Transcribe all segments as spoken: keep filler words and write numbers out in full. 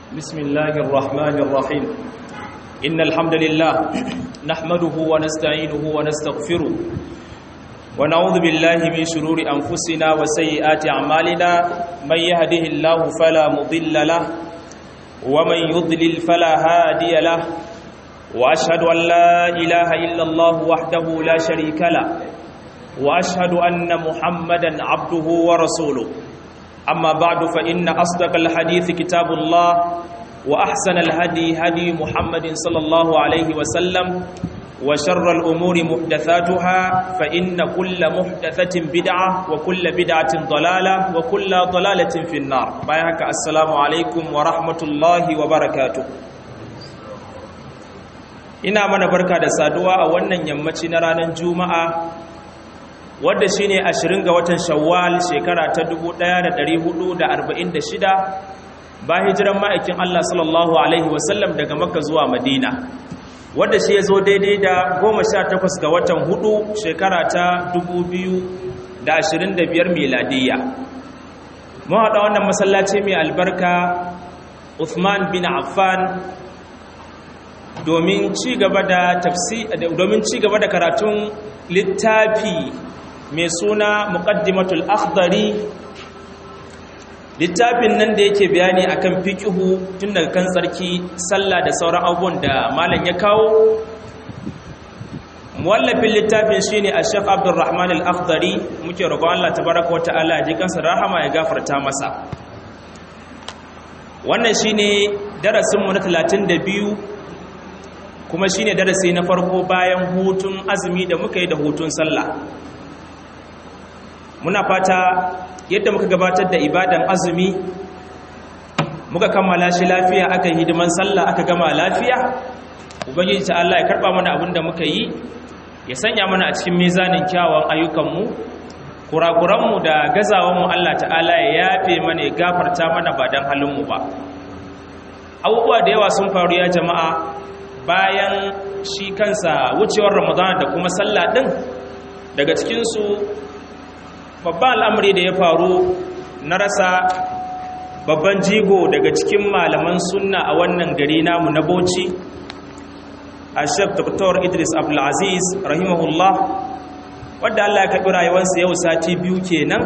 بسم الله الرحمن الرحيم إن الحمد لله نحمده ونستعينه ونستغفره ونعوذ بالله من شرور أنفسنا وسيئات أعمالنا من يهده الله فلا مضل له ومن يضلل فلا هادي له وأشهد أن لا إله إلا الله وحده لا شريك له وأشهد أن محمدا عبده ورسوله أما بعد فإن أصدق الحديث كتاب الله وأحسن الهدي هدي محمد صلى الله عليه وسلم وشر الأمور محدثاتها فإن كل محدثة بدعة وكل بدعة ضلالة وكل ضلالة في النار بايعك السلام عليكم ورحمة الله وبركاته ina mana barka da saduwa a wannan yammaci na ranar juma'a wadda shine ashirin ga watan shawwal shekara ta dubu ɗaya da ɗari hudu da arba'in da shida ba hijiran ma'aikin Allah sallallahu alaihi wasallam daga makka zuwa madina wadda shi ya zo daidai da goma sha takwas ga watan hudu shekara ta dubu biyu da ashirin da biyar miladiyya mun haɗa wannan masallaci mai albarka Uthman bin Affan domin ci gaba da tafsir domin ci gaba da karatun littafi mai suna muqaddimatul akhdari littafin nan da yake bayani akan fiqhu tun daga kan tsarki sallah da sauran abubuwan da malam ya kawo muwallafin littafin shine Sheikh Abdulrahman Al-Akhdari muke roƙon Allah tabaraka wa ta'ala ya ji kansa rahama ya gafarta masa wannan shine darasin mu na talatin da biyu kuma shine darasi na farko bayan hutun azumi da muka yi da hutun sallah muna fata yadda muka gabatar da ibadan azumi muka kammala shi lafiya aka yi hidiman sallah aka gama lafiya ubangiji ta Allah ya karba mana abin da muka yi ya sanya mana a cikin mizanin kyawun ayyukanmu kurakuranmu da gazawanmu Allah ta'ala ya yafe mana ya gafarta mana ba dan halinmu ba abubuwa da yawa sun faru ya jama'a bayan shi kansa wucewar ramadana da kuma sallah din daga cikinsu babban al'amari da ya faru na rasa babban jigo daga cikin malaman sunna a wannan gari namu na Bauchi a Sheikh Doctor Idris Abdulaziz rahimahullah wadda Allah ya karɓi rayuwarsa yau sati biyu kenan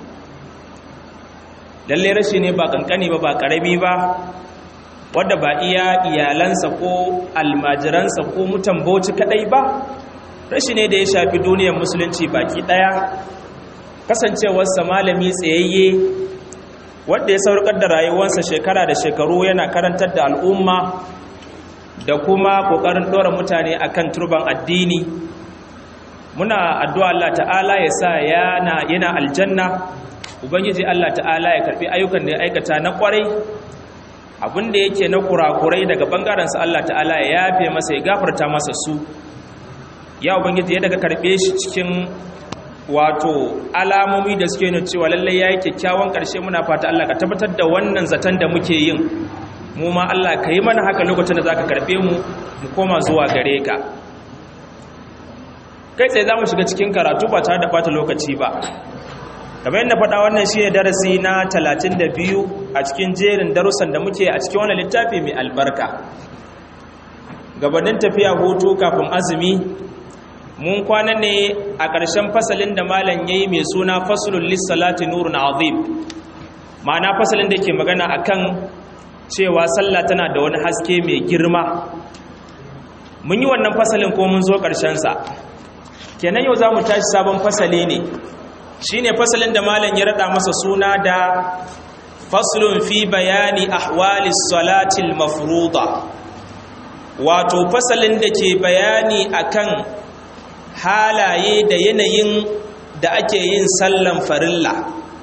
lalle rashi ne ba kankani ba ba karami ba wadda ba iya iyalansa ko almajiransa ko mutan Bauchi kadai ba rashi ne da ya shafi duniyar musulunci baki daya kasancewarsa malami tsayayye wadda ya saurukar da rayuwarsa shekara da shekaru yana karantar da al'umma da kuma kokarin dora mutane akan turban addini muna addu'a Allah ta'ala ya sa yana yana aljanna ubangiji Allah ta'ala ya karbi ayyukan da ya aikata na kwarai abinda yake na kurakurai daga bangaren sa Allah ta'ala ya yafe masa ya gafarta masa su ya ubangiji ya daga karbe shi cikin wato alamomi da suke nuna cewa lallai yayi kyakkyawan karshe muna fata Allah ka tabbatar da wannan zaton da muke yin mu ma Allah ka yi mana haka lokacin da zaka karbe mu mu koma zuwa gare ka kai sai zamu shiga cikin karatu ba tare da bata lokaci ba kamar yadda faɗa wannan shine darasi na talatin da biyu a cikin jerin darussan da muke a cikin wannan littafi mai albarka gabanin tafiya hutu kafin azumi mun kwana ne a ƙarshen fasalin da malam yayi mai suna faslul lis-salati nurun azim ma'ana fasalin da ke magana akan cewa sallah tana da wani haske mai girma mun yi wannan fasalin ko mun zo ƙarshen sa kenan yau zamu tashi sabon fasali ne shine fasalin da malam ya rada masa suna da faslun fi bayani ahwalis salatil mafruḍa wato fasalin da ke bayani akan halaye da yanayin da ake yin sallan farilla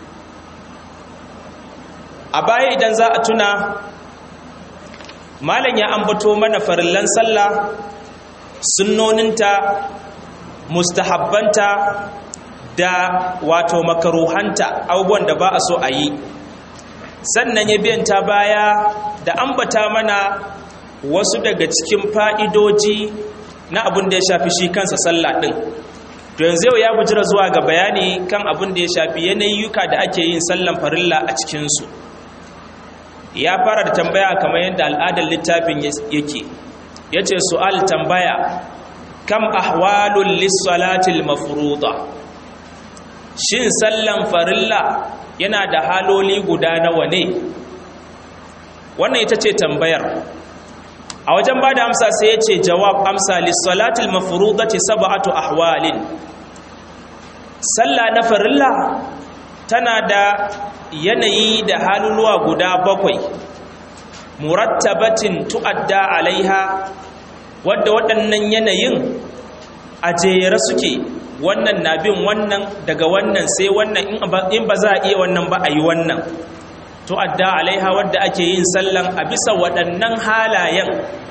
a baya idan za a tuna malam ya ambato mana farillan sallah sunnoninta mustahabbanta da wato makaruhanta abubuwan da ba a so a yi sannan ya biyanta baya da ambata mana wasu daga cikin fa'idoji na abin da ya shafi shi kansa sallah din to yanzu yau ya bujira zuwa ga bayani kan abin da ya shafi yanayuka da ake yin sallan farilla a cikinsu ya fara da tambaya kamar yadda al'adar littafin yake yace su'al tambaya kam ahwalul lis-salatil mafruḍa shin sallan farilla yana da haloli guda nawa ne wannan ita ce tambayar a wajen bada amsa sai yace jawab amsa lis-salatil mafruḍati sab'atu ahwalin salla na farilla tana da yanayi da haluluwa guda bakwai murattabatin tu'adda alaiha wadda waɗannan yanayin a jere suke wannan na bin wannan daga wannan sai wannan in ba za a iya wannan ba a yi wannan tu'adda alaiha wadda ake yin sallan a bisa waɗannan halayen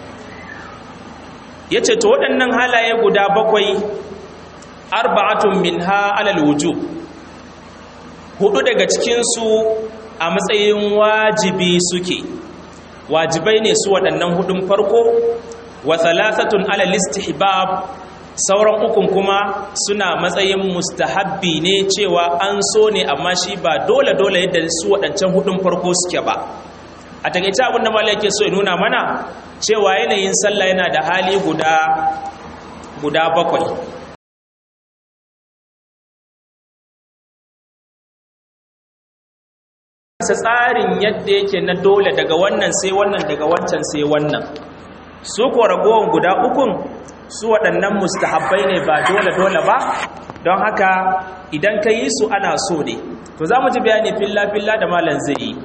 ya ce to waɗannan halaye guda bakwai arba'atun minha alal wujub hudu daga cikinsu a matsayin wajibi suke wajibai ne su waɗannan hudun farko wa thalathatun alal istihbab sauran ukun kuma suna matsayin mustahabbi ne cewa an so ne amma shi ba dole dole yadda su waɗancan hudun farko suke ba a takeice abin da malai yake so ya nuna mana cewa yanayin sallah yana da hali guda guda bakwai tsarin yadda yake na dole daga wannan sai wannan daga wancan sai wannan su ko ragowar guda ukun su waɗannan mustahabbai ne ba dole dole ba don haka idan ka yi su ana so ne to za mu ji bayani filla filla da malam zai yi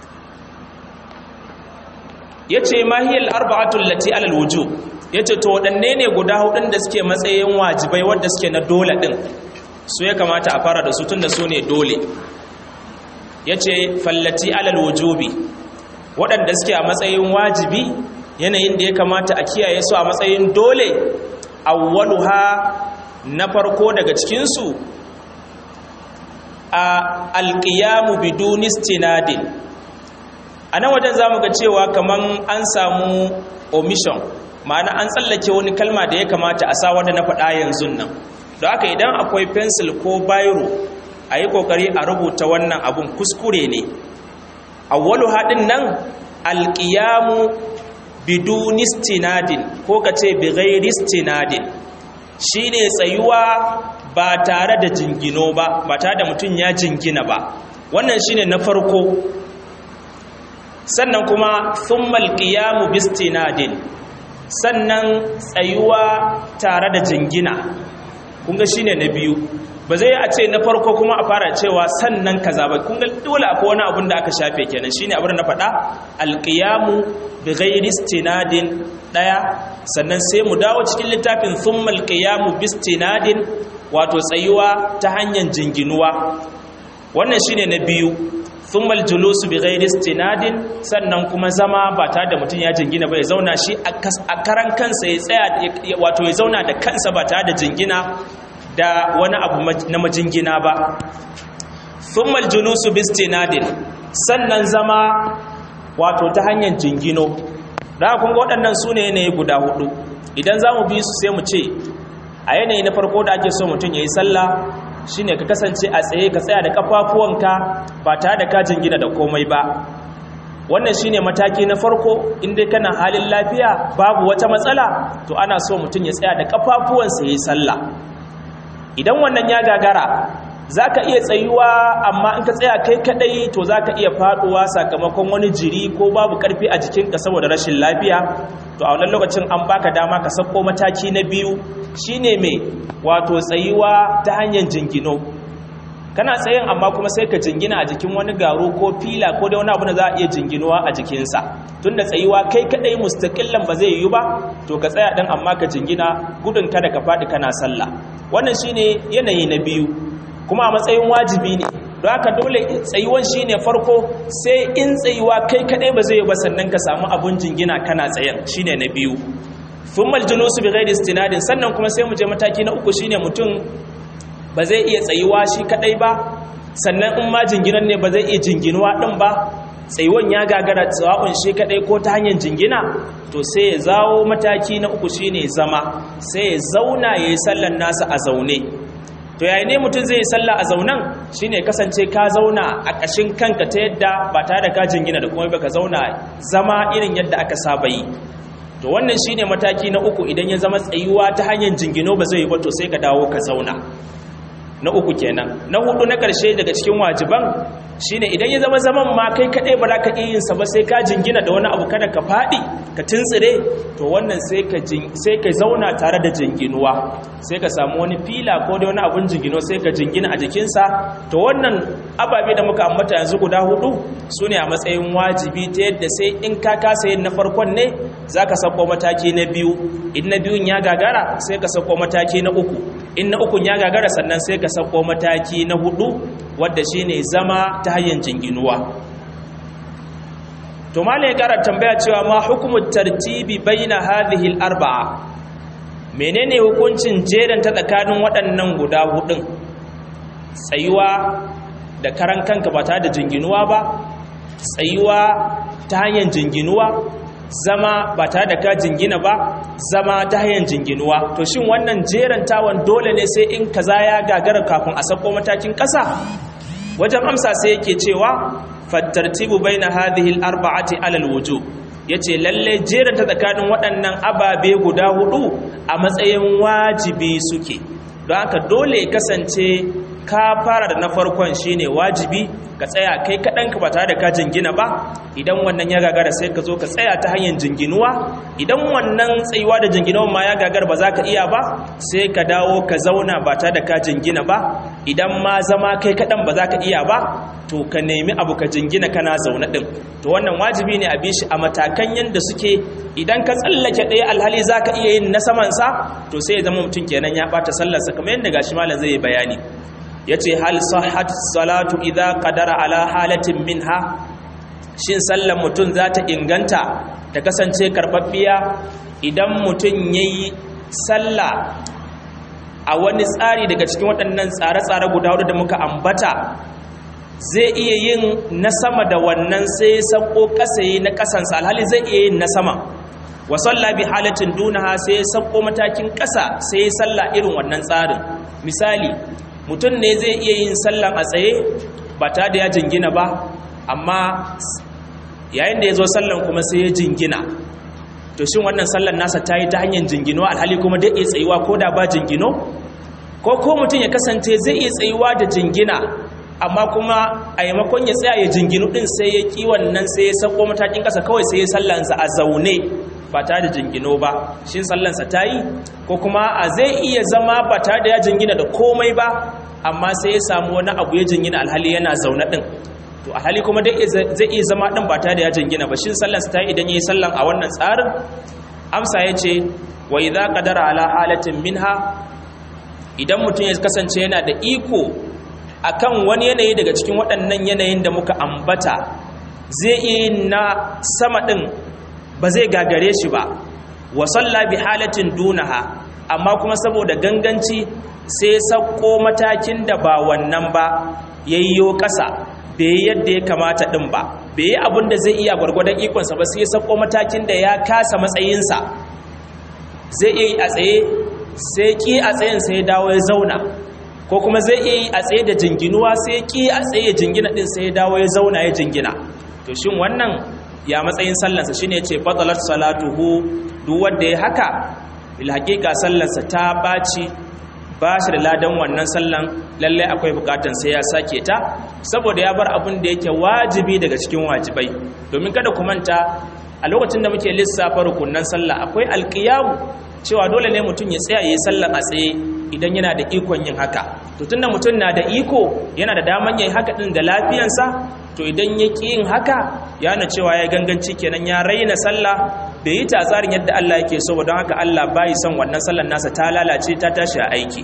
ya ce mahiyar arba'atun lati alal wujub ya ce to waɗanne ne guda hudun da suke matsayin wajibai wadda suke na dole ɗin su ya kamata a fara da su tun da su ne dole ya ce fallati alal wujubi waɗanda suke a matsayin wajibi yanayin da ya kamata a kiyaye su a matsayin dole awwaluha na farko daga cikinsu a alƙiyamu biduni istinadin a nan wajen za mu ga cewa kaman an samu omission ma'ana an tsallake wani kalma da ya kamata a sa wanda na faɗa yanzu nan don haka idan akwai pencil ko biro a yi ƙoƙari a rubuta wannan abun kuskure ne awwalu haɗin nan alƙiyamu biduni istinadin ko ka ce bighairi istinadin shi ne tsayuwa ba tare da jingino ba ba tare da mutum ya jingina ba wannan shi ne na farko sannan kuma thummal qiyamu bistinadin sannan tsayuwa tare da jingina kun ga shine na biyu ba zai a ce na farko kuma a fara cewa sannan kaza ba kun ga dole akwai wani abun da aka shafe kenan shine abin da na faɗa alqiyamu bighairi istinadin daya sannan sai mu dawo cikin littafin thummal qiyamu bistinadin wato tsayuwa ta hanyar jinginuwa wannan shine na biyu thummal julusu bighairi istinadin sannan kuma zama ba tare da mutum ya jingina ba ya zauna shi a karan kansa ya tsaya wato ya zauna da kansa ba tare da jingina da wani abu na majingina ba thummal julusu bistinadin sannan zama wato ta hanyar jingino da kun ga waɗannan su ne yanayi guda hudu idan za mu bi su sai mu ce a yanayi na farko da ake so mutum ya yi sallah shine ka kasance a tsaye ka tsaya da kafafuwanka ba tare da ka jingina da komai ba wannan shine mataki na farko inda kana halin lafiya babu wata matsala to ana so mutum ya tsaya da kafafuwansa ya yi sallah idan wannan ya gagara zaka iya tsayuwa amma in ka tsaya kai kadai to zaka iya faduwa sakamakon wani jiri ko babu karfi a jikinka saboda rashin lafiya to a wannan lokacin an baka dama ka sako mataki na biyu shine me wato tsayuwa ta hanyar jingino kana tsayin amma kuma sai ka jingina a jikin wani garo ko fila ko da wani abu da za a iya jinginuwa a jikinsa tunda tsayuwa kai kadai mustaqillan ba zai yi ba to ka tsaya dan amma ka jingina gudun kada ka fadi kana sallah wannan shine yanayi na biyu kuma a matsayin wajibi ne don haka dole tsayuwan shine farko sai in tsayuwa kai kadai ba zai yi ba sannan ka samu abun jingina kana tsayen shine na biyu thummal julusu bighairi istinadin sannan kuma sai mu je mataki na uku shine mutum ba zai iya tsayuwa shi kadai ba sannan in ma jinginan ne ba zai iya jinginuwa din ba tsayuwan ya gagara tsawon shi kadai ko ta hanyar jingina to sai ya zawo mataki na uku shine zama sai ya zauna yayi sallan nasa a zaune to yayin ne mutum zai yi sallah a zaunan shine kasance ka zauna a ƙashin kanka ta yadda ba tare da ka jingina da kuma baka zauna zama irin yadda aka saba yi. To wannan shine mataki na uku. Idan ya zama tsayuwa ta hanyar jingino ba zai yi ba to sai ka dawo ka zauna. Na uku kenan. Na hudu na ƙarshe daga cikin wajiban shine idan ya zama zaman ma kai kadai ba za ka iya yin sa ba sai ka jingina da wani abu kada ka fadi ka tuntsire, to wannan sai ka sai ka zauna tare da jinginuwa, sai ka samu wani fila ko da wani abun jingino sai ka jingina a jikinsa. To wannan ababe da muka ambata yanzu guda hudu sune a matsayin wajibi ta yadda sai in ka kasa yin na farkon ne zaka sako mataki na biyu, in na biyun ya gagara sai ka sako mataki na uku, in na ukun ya gagara sannan sai ka sako mataki na hudu wadda shine zama ta hanyar jinginuwa. To malai ƙara tambaya cewa ma hukumu tartibi baina hadhihi al-arba'a, menene hukuncin jeran ta tsakanin waɗannan guda hudun? Tsayuwa da karan kanka ba tare da jinginuwa ba, tsayuwa ta hanyar jinginuwa, zama ba tare da ka jingina ba, zama ta hanyar jinginuwa. To shin wannan jerantawan dole ne sai in kaza ya gagara kafin a sako matakin ƙasa? Wajen amsa sai yake cewa fattartibu baina hadhihi al-arba'ati ala al-wujub, yace lalle jeranta tsakanin waɗannan ababe guda hudu a matsayin wajibi suke. Don haka dole ya kasance ka fara da na farkon shine wajibi, ka tsaya kai kaɗan ka ba tare da ka jingina ba. Idan wannan ya gagara sai ka zo ka tsaya ta hanyar jinginuwa. Idan wannan tsayuwa da jinginuwa ma ya gagara ba za ka iya ba, sai ka dawo ka zauna ba tare da ka jingina ba. Idan ma zama kai kaɗan ba za ka iya ba, to ka nemi abu ka jingina kana zaune ɗin. To wannan wajibi ne a bi shi a matakan yadda suke. Idan ka tsallake ɗaya alhali za ka iya yin na samansa, to sai ya zama mutum kenan ya ɓata sallarsa kamar yadda gashi malam zai yi bayani. Yace hal sahhat salatu idza qadara ala halatin minha, shin sallar mutum za ta inganta ta kasance karbabbiya idan mutum yayi sallah a wani tsari daga cikin waɗannan tsare-tsare guda hudu da muka ambata? Zai iya yin na sama da wannan sai sako kasa yi na kasansa alhali zai iya yin na sama. Wa salla bi halatin dunaha sai sako matakin kasa sai salla irin wannan tsarin. Misali, mutum ne zai iya yin sallan a tsaye ba ta da ya jingina ba, amma yayin da ya zo sallan kuma sai ya jingina. To shin wannan sallan nasa ta yi ta hanyar jingino alhali kuma dai iya tsayuwa ko da ba jingino? Ko ko mutum ya kasance zai iya tsayuwa da jingina amma kuma a yamakon ya tsaya ya jinginu din sai ya ki wannan sai ya sako matakin kasa kawai sai ya sallansa a zaune ba tare da jingino ba, shin sallansa ta yi? Ko kuma a zai iya zama ba tare da ya jingina da komai ba, amma sai ya samu wani abu ya jingina alhali yana zaune din, to alhali kuma zai iya zama din ba tare da ya jingina ba, shin sallansa ta yi idan yayi sallan a wannan tsarin? Amsa yace wa idza qadara ala halatin minha, idan mutum ya kasance yana da iko akan wani yanayi daga cikin waɗannan yanayin da muka ambata, zai iya na sama din ba zai gagare shi ba. Wa salla bi halatin dunaha, amma kuma saboda ganganci sai sako matakin da ba wannan ba, yayyo ƙasa bai yadda ya kamata din ba, bai yi abin da zai iya gwargwadon ikonsa ba, sai sako matakin da ya kasa matsayinsa. Zai iya yi a tsaye sai ki a tsayin sai dawo ya zauna, ko kuma zai iya yi a tsaye da jinginuwa sai ki a tsaye jingina din sai ya dawo ya zauna ya jingina. To shin wannan ya matsayin sallansa? Shine yace batalat salatuhu, duk wanda ya haka bil haqiqa sallansa ta baci, ba shi da ladan wannan sallan, lalle akwai bukatan sai ya sake ta saboda ya bar abin da yake wajibi daga cikin wajibai. Domin kada ku manta a lokacin da muke lissafa rukunnan sallah akwai alqiyamu, cewa dole ne mutum ya tsaya yayin sallan a tsaye idan yana da ikon yin haka. To tunda mutum na da iko yana da daman yayin haka din da lafiyansa, to idan ya ki yin haka ya na cewa ya ganganci kenan, ya raina sallah, bai yi ta tsarin yadda Allah yake so ba. Don haka Allah bai son wannan sallar nasa ta lalace ta tashi a aiki.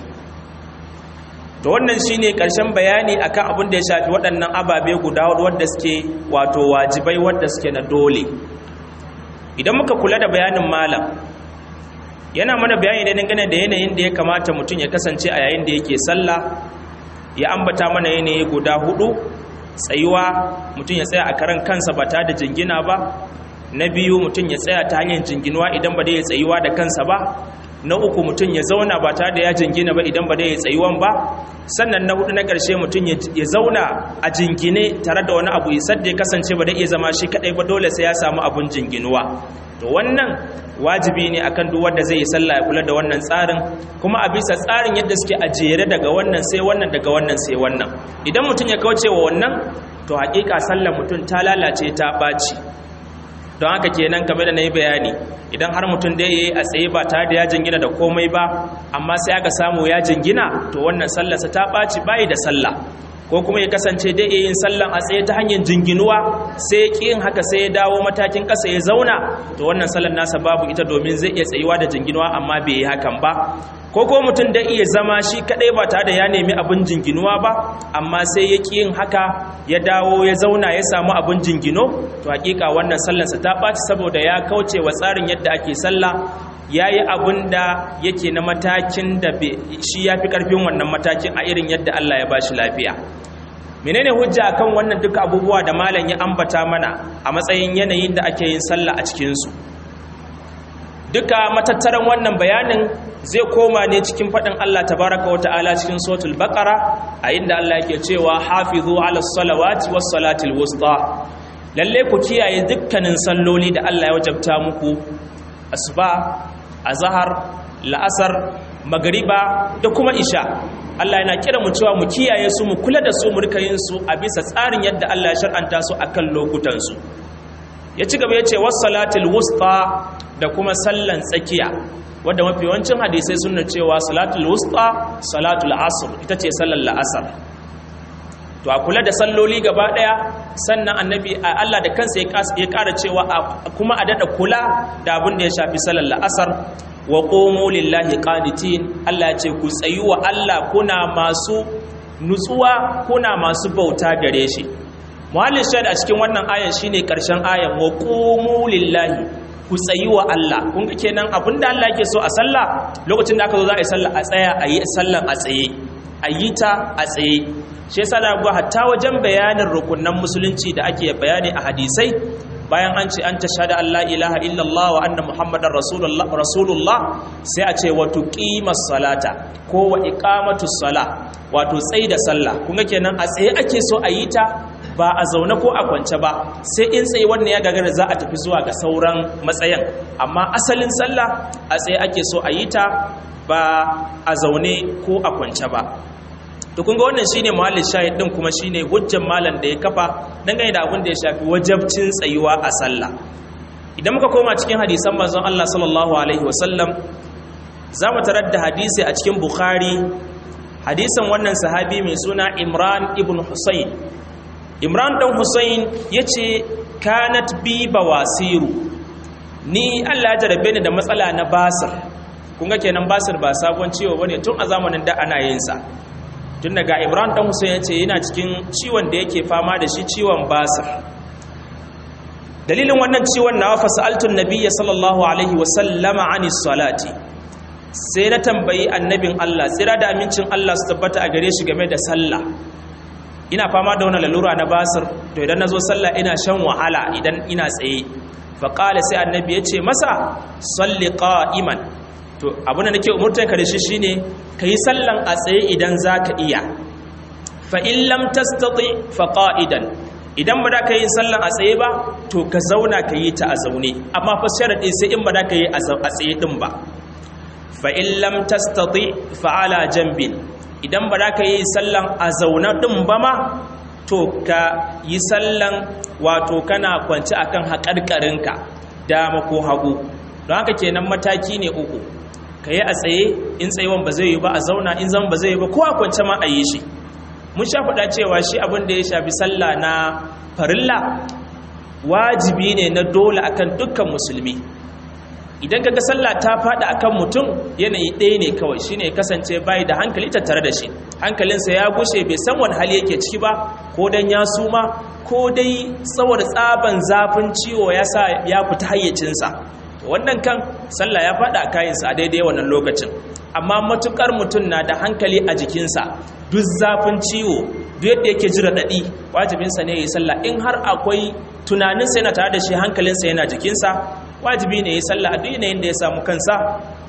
To wannan shine karshen bayani akan abin da ya shafi waɗannan ababe guda wanda suke wato wajibai wanda suke na dole. Idan muka kula da bayanin malam, yana mana bayani da dangane da yanayin da ya kamata mutum ya kasance a yayin da yake sallah. Ya ambata mana yanayi guda hudu: tsayuwa, mutum ya tsaya a karan kansa ba tare da jingina ba. Na biyu, mutum ya tsaya ta hanyar jinginuwa idan ba dai ya tsayuwa da kansa ba. na uku mutum ya zauna ba tare da ya jingina ba idan ba dai ya tsayuwan ba, sannan na hudu na ƙarshe mutum ya zauna a jingine tare da wani abu isar da ya kasance ba da iya zama shi kadai ba, dole sai ya samu abun jinginuwa. To wannan wajibi ne akan duk wanda zai yi sallah ya kula da wannan tsarin, kuma a bisa tsarin yadda suke a jere daga wannan sai wannan daga wannan sai wannan. Idan mutum ya kauce wa wannan, to haƙiƙa sallar mutum ta lalace ta ɓaci. Don haka kenan kamar da na yi bayani, idan har mutum da ya yi a tsaye ba tare da ya jingina da komai ba, amma sai aka samu ya jingina, to wannan sallarsa ta ɓaci, bayi da sallah. Ko kuma ya kasance dai iya yin sallan a tsaye ta hanyar jinginuwa, sai ya ƙi yin haka sai ya dawo matakin ƙasa ya zauna, to wannan sallan nasa babu ita, domin zai iya tsayuwa da jinginuwa amma bai yi hakan ba. Ko ko mutum da iya zama shi kaɗai ba tare da ya nemi abin jinginuwa ba, amma sai ya ƙi yin haka ya dawo ya zauna ya samu abin jingino, to hakika wannan sallansa ta ɓaci, saboda ya kauce wa tsarin yadda ake sallah, ya yi abin da yake na matakin da shi ya fi ƙarfin wannan matakin a irin yadda Allah ya ba shi lafiya. Menene hujja akan wannan duka abubuwa da malam ya ambata mana a matsayin yanayin da ake yin sallah a cikinsu? Duka matattaran wannan bayanin zai koma ne cikin faɗin Allah tabaraka wa ta'ala cikin suratul baqara, a inda Allah yake cewa hafizu ala salawati was salatil wusta. Lalle ku kiyaye dukkanin salloli da Allah ya wajabta muku: asuba, azhar, la'asar, magriba da kuma isha. Allah yana kira mu cewa mu kiyaye su, mu kula da su, mu rika yin su a bisa tsarin yadda Allah ya shar'anta su akan lokutan su. Ya ci gaba ya ce was salatil wusta, da kuma sallan tsakiya, wadda mafi yawancin hadisai suna cewa salatul wusta salatul asr, ita ce sallar la'asar. To a kula da salloli gaba daya, sannan annabi Allah da kansa ya ƙara cewa kuma a dada kula da abin da ya shafi sallar la'asar. Wa qumu lillahi qanitin, Allah ya ce ku tsayi wa Allah kuna masu nutsuwa, kuna masu bauta gare shi. Muhallin shahid a cikin wannan ayan shine karshen ayan, wa qumu lillahi, ku tsayi wa Allah. Kun ga kenan abinda Allah yake so a sallah, lokacin da aka zo za a yi sallah a tsaya, a yi sallan a tsaye, a yi ta a tsaye. Shi yasa da ga hatta wajen bayanin rukunan musulunci da ake bayani a hadisai, bayan an ce an tashhadu an la ilaha illallah wa anna muhammadar rasulullah rasulullah sai a ce wa tuqimas salata ko wa iqamatus sala, wato tsayi da sallah. Kun ga kenan a tsaye ake so a yi ta, ba a zaune ko a kwance ba, sai in tsaye wannan ya gagara za a tafi zuwa ga sauran matsayin, amma asalin sallah a tsaye ake so a yi ta, ba a zaune ko a kwance ba. To kun ga wannan shine muhallin shahid din, kuma shine hujjar malam da ya kafa dangane da abin da ya shafi wajabcin tsayuwa a sallah. Idan muka koma cikin hadisan manzon Allah sallallahu alaihi wasallam, za mu tarar da hadisi a cikin Bukhari, hadisin wannan sahabi mai suna Imran ibn Husayn. Imran dan Husayn yace kanat bi bawasiru, ni Allah ya jarabe ni da matsala na basir. Kun ga kenan basir ba sabon ciwo bane, tun a zamanin da ana yin sa. Tun daga Imran dan Husayn yace yana cikin ciwon da yake fama da shi, ciwon basir. Dalilin wannan ciwon na fa sa'altun nabiyyi sallallahu alaihi wa sallama anis salati, sai na tambayi annabin Allah tsira da amincin Allah su tabbata a gare shi game da sallah. Ina fama da wannan lalura na basir, to idan nazo sallah ina shan wahala idan ina tsaye. Fa qala, sai annabi yace masa salli qa'iman, to abin da nake umurtan ka da shi shine kai sallan a tsaye idan zaka iya. Fa in lam tastati fa qa'idan, idan ba da ka yi sallan a tsaye ba, to ka zauna ka yi ta a zaune, amma fa sharadi sai in ba da ka yi a tsaye din ba. Fa in lam tastati fa ala janbin, idan ba da ka yi sallan a zaune din ba ma, to ka yi sallan wato kana kwanci akan haƙarƙarinka, dama ko hagu. Don haka kenan mataki ne uku, ka yi a tsaye, in tsayewan ba zai yi ba a zauna, in zama ba zai yi ba ko a kwance ma a yi shi. Mun sha faɗa cewa shi abin da ya shafi sallah na farilla wajibi ne na dole akan dukkan musulmi. Idan kaga sallah ta faɗa akan mutum, yanayi ɗaya ne kawai, shine kasance bai da hankali tattare da shi, hankalinsa ya gushe, bai san wani hali yake ciki ba, ko dan ya suma, ko dai saboda tsaban zafin ciwo ya sa ya fita hayyacinsa. Wannan kan sallah ya faɗa a kayansa a daidai wannan lokacin. Amma matukar mutum na da hankali a jikinsa, duk zafin ciwo, duk yadda yake jira daɗi, wajibinsa ne ya yi sallah. In har akwai tunaninsa yana tare da shi, hankalinsa yana jikinsa, wajibi ne ya yi sallah a duk yanayin da ya samu kansa.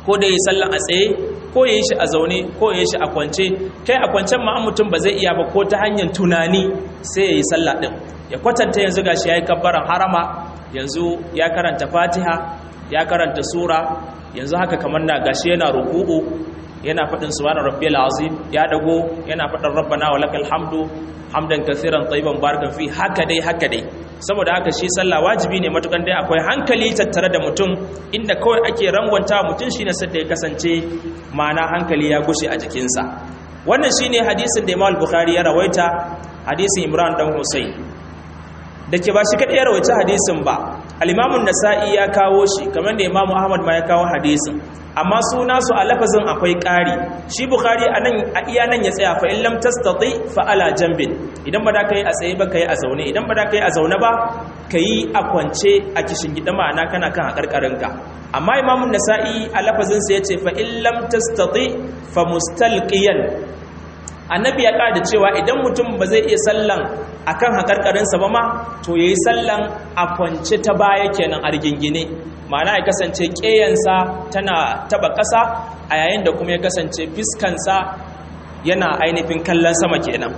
ko da yi sallan a tsaye ko ya yi shi a zaune ko ya yi shi a kwance, kai a kwancen ma mutum ba zai iya ba ko ta hanyar tunani sai ya yi sallah ɗin ya kwatanta yanzu gashi ya yi kabbaran harama, yanzu ya karanta fatiha ya karanta sura, yanzu haka kamar na gashi yana ruku'u yana faɗin subhana rabbiyal azim, ya dago yana faɗin rabbana wa lakal hamdu hamdan kathiran tayyiban barakan fi, haka dai haka dai. Saboda haka shi sallah wajibi ne matukan dai akwai hankali tattare da mutum, inda kawai ake rangwanta mutum shine sadda ya kasance ma'ana hankali ya gushe a jikinsa. Wannan shine hadisin da Imam Bukhari ya rawaita, hadisin Imran dan Husayn, da ke ba shi kadai ya rawaita hadisin ba, al-Imam an-Nasa'i ya kawo shi kamar da Imam Ahmad ma ya kawo hadisin, amma suna su a lafazin akwai ƙari. Shi Bukhari anan a iya nan ya tsaya, fa in lam tastati fa ala jambin, idan ba da kai a tsaye ba kai a zaune, idan ba da kai a zaune ba kai a kwance a kishin gida, ma'ana kana kan hakarkarinka. Amma Imam an-Nasa'i a lafazin sa yace fa in lam tastati fa mustalqiyan, annabi ya kada cewa idan mutum ba zai iya sallan akan hakarkarinsa ba ma, to yayi sallan a kwance ta baya kenan a rigingine, ma'ana ya kasance ƙeyansa tana taba ƙasa a yayin da kuma ya kasance fiskansa yana ainihin kallon sama kenan.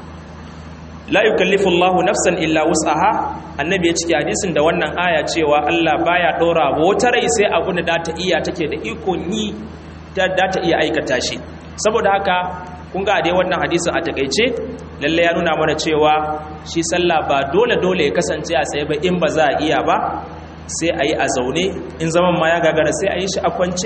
La yukallifu Allahu nafsan illa wus'aha, annabi ya cike hadisin da wannan aya cewa Allah baya dora wata rai sai abun da ta iya take da ikon yi da ta iya aikata shi. Saboda haka kun ga dai wannan hadisin a takeice lalle ya nuna mana cewa shi sallah ba dole dole ya kasance a tsaye ba, in ba za a iya ba sai a yi a zaune, in zaman ma ya gagara sai a yi shi a kwance.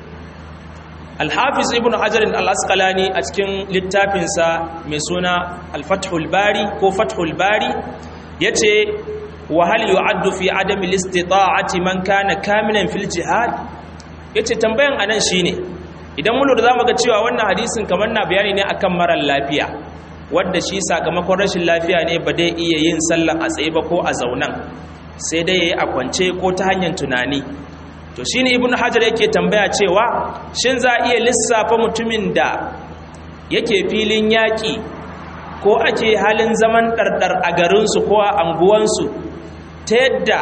Al-Hafiz Ibn Hajar al-Asqalani a cikin littafinsa mai suna Al-Fathul Bari ko Fathul Bari yace wa hal yu'addu fi adami al-istita'ati man kana kamilan fil jihad, yace tambayan anan shine idan mun lura zamu ga cewa wannan hadisin kamar na bayani ne akan marar lafiya wanda shi sakamakon rashin lafiya ne ba dai iya yin sallan a tsaye ba ko a zaunan, sai dai yayi a kwance ko ta hanyar tunani. To shine Ibn Hajar yake tambaya cewa shin za iya lissafa mutumin da yake filin yaki ko ake halin zaman dardar a garinsu ko a anguwansu, ta yadda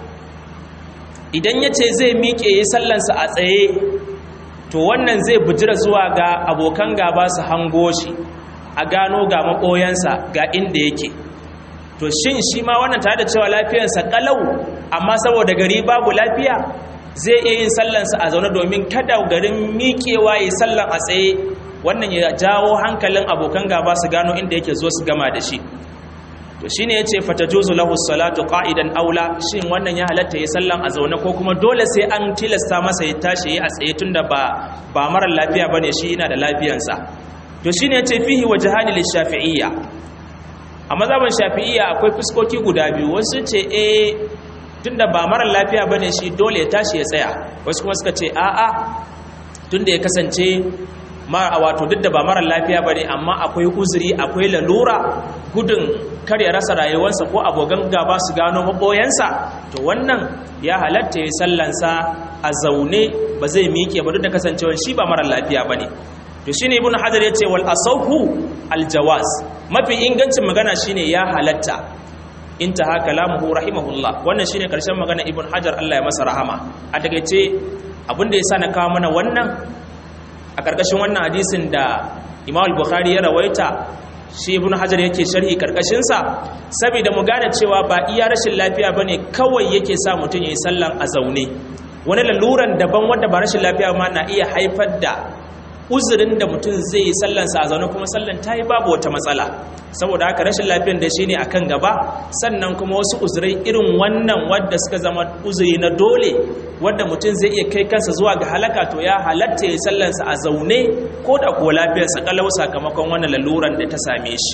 idan yace zai miƙe yi sallansa a tsaye, to wannan zai bujira zuwa ga abokan gaba su hango shi, a gano ga makoyansa ga inda yake. To shin shi ma wannan tare da cewa lafiyarsa kalau, amma saboda gari babu lafiya zai iya yin sallansa a zaune domin kada garin miƙewa yi sallan a tsaye, wannan ya jawo hankalin abokan gaba su gano inda yake zo su gama da shi. To shine yace fatajuzu lahu salatu qa'idan aula, shin wannan ya halatta yi sallan a zaune ko kuma dole sai an tilasta masa ya tashi yi a tsaye tunda ba ba mara lafiya bane, shi yana da lafiyansa. To shine yace fihi wajhani lishafi'iyya, a mazhaban shafi'iyya akwai fuskoki guda biyu, wasu ce eh tunda ba mara lafiya bane shi dole ya tashi ya tsaya, wasu kuma suka ce a'a tunda ya kasance ma wato duk da ba mara lafiya bane amma akwai uzuri akwai lalura gudun kar ya rasa rayuwarsa ko abogan gaba su gano maboyansa, to wannan ya halatta ya sallansa a zaune ba zai miƙe ba duk da kasancewar shi ba mara lafiya bane. To shine Ibn Hajar yace wal asahu al jawaz, mafi ingancin magana shine ya halatta. Intaha kalamuhu rahimahullah, wannan shine karshen magana Ibn Hajar Allah ya masa rahama. A takeice abinda yasa na kawo mana wannan a karkashin wannan hadisin da Imam al-Bukhari ya rawaita, shi Ibn Hajar yake sharhi karkashin sa saboda mu gane cewa ba iya rashin lafiya bane kawai yake sa mutun yayi sallan a zaune, wani laluran daban wanda ba rashin lafiya ma na iya haifar da uzurin da mutum zai yi sallansa a zaune kuma sallan ta yi babu wata matsala. Saboda haka rashin lafiyan da shi ne a kan gaba, sannan kuma wasu uzurai irin wannan wadda suka zama uzuri na dole wadda mutum zai iya kai kansa zuwa ga halaka, to ya halatta ya sallansa a zaune ko da kuwa lafiyarsa kalau sakamakon wannan laluran da ta same shi.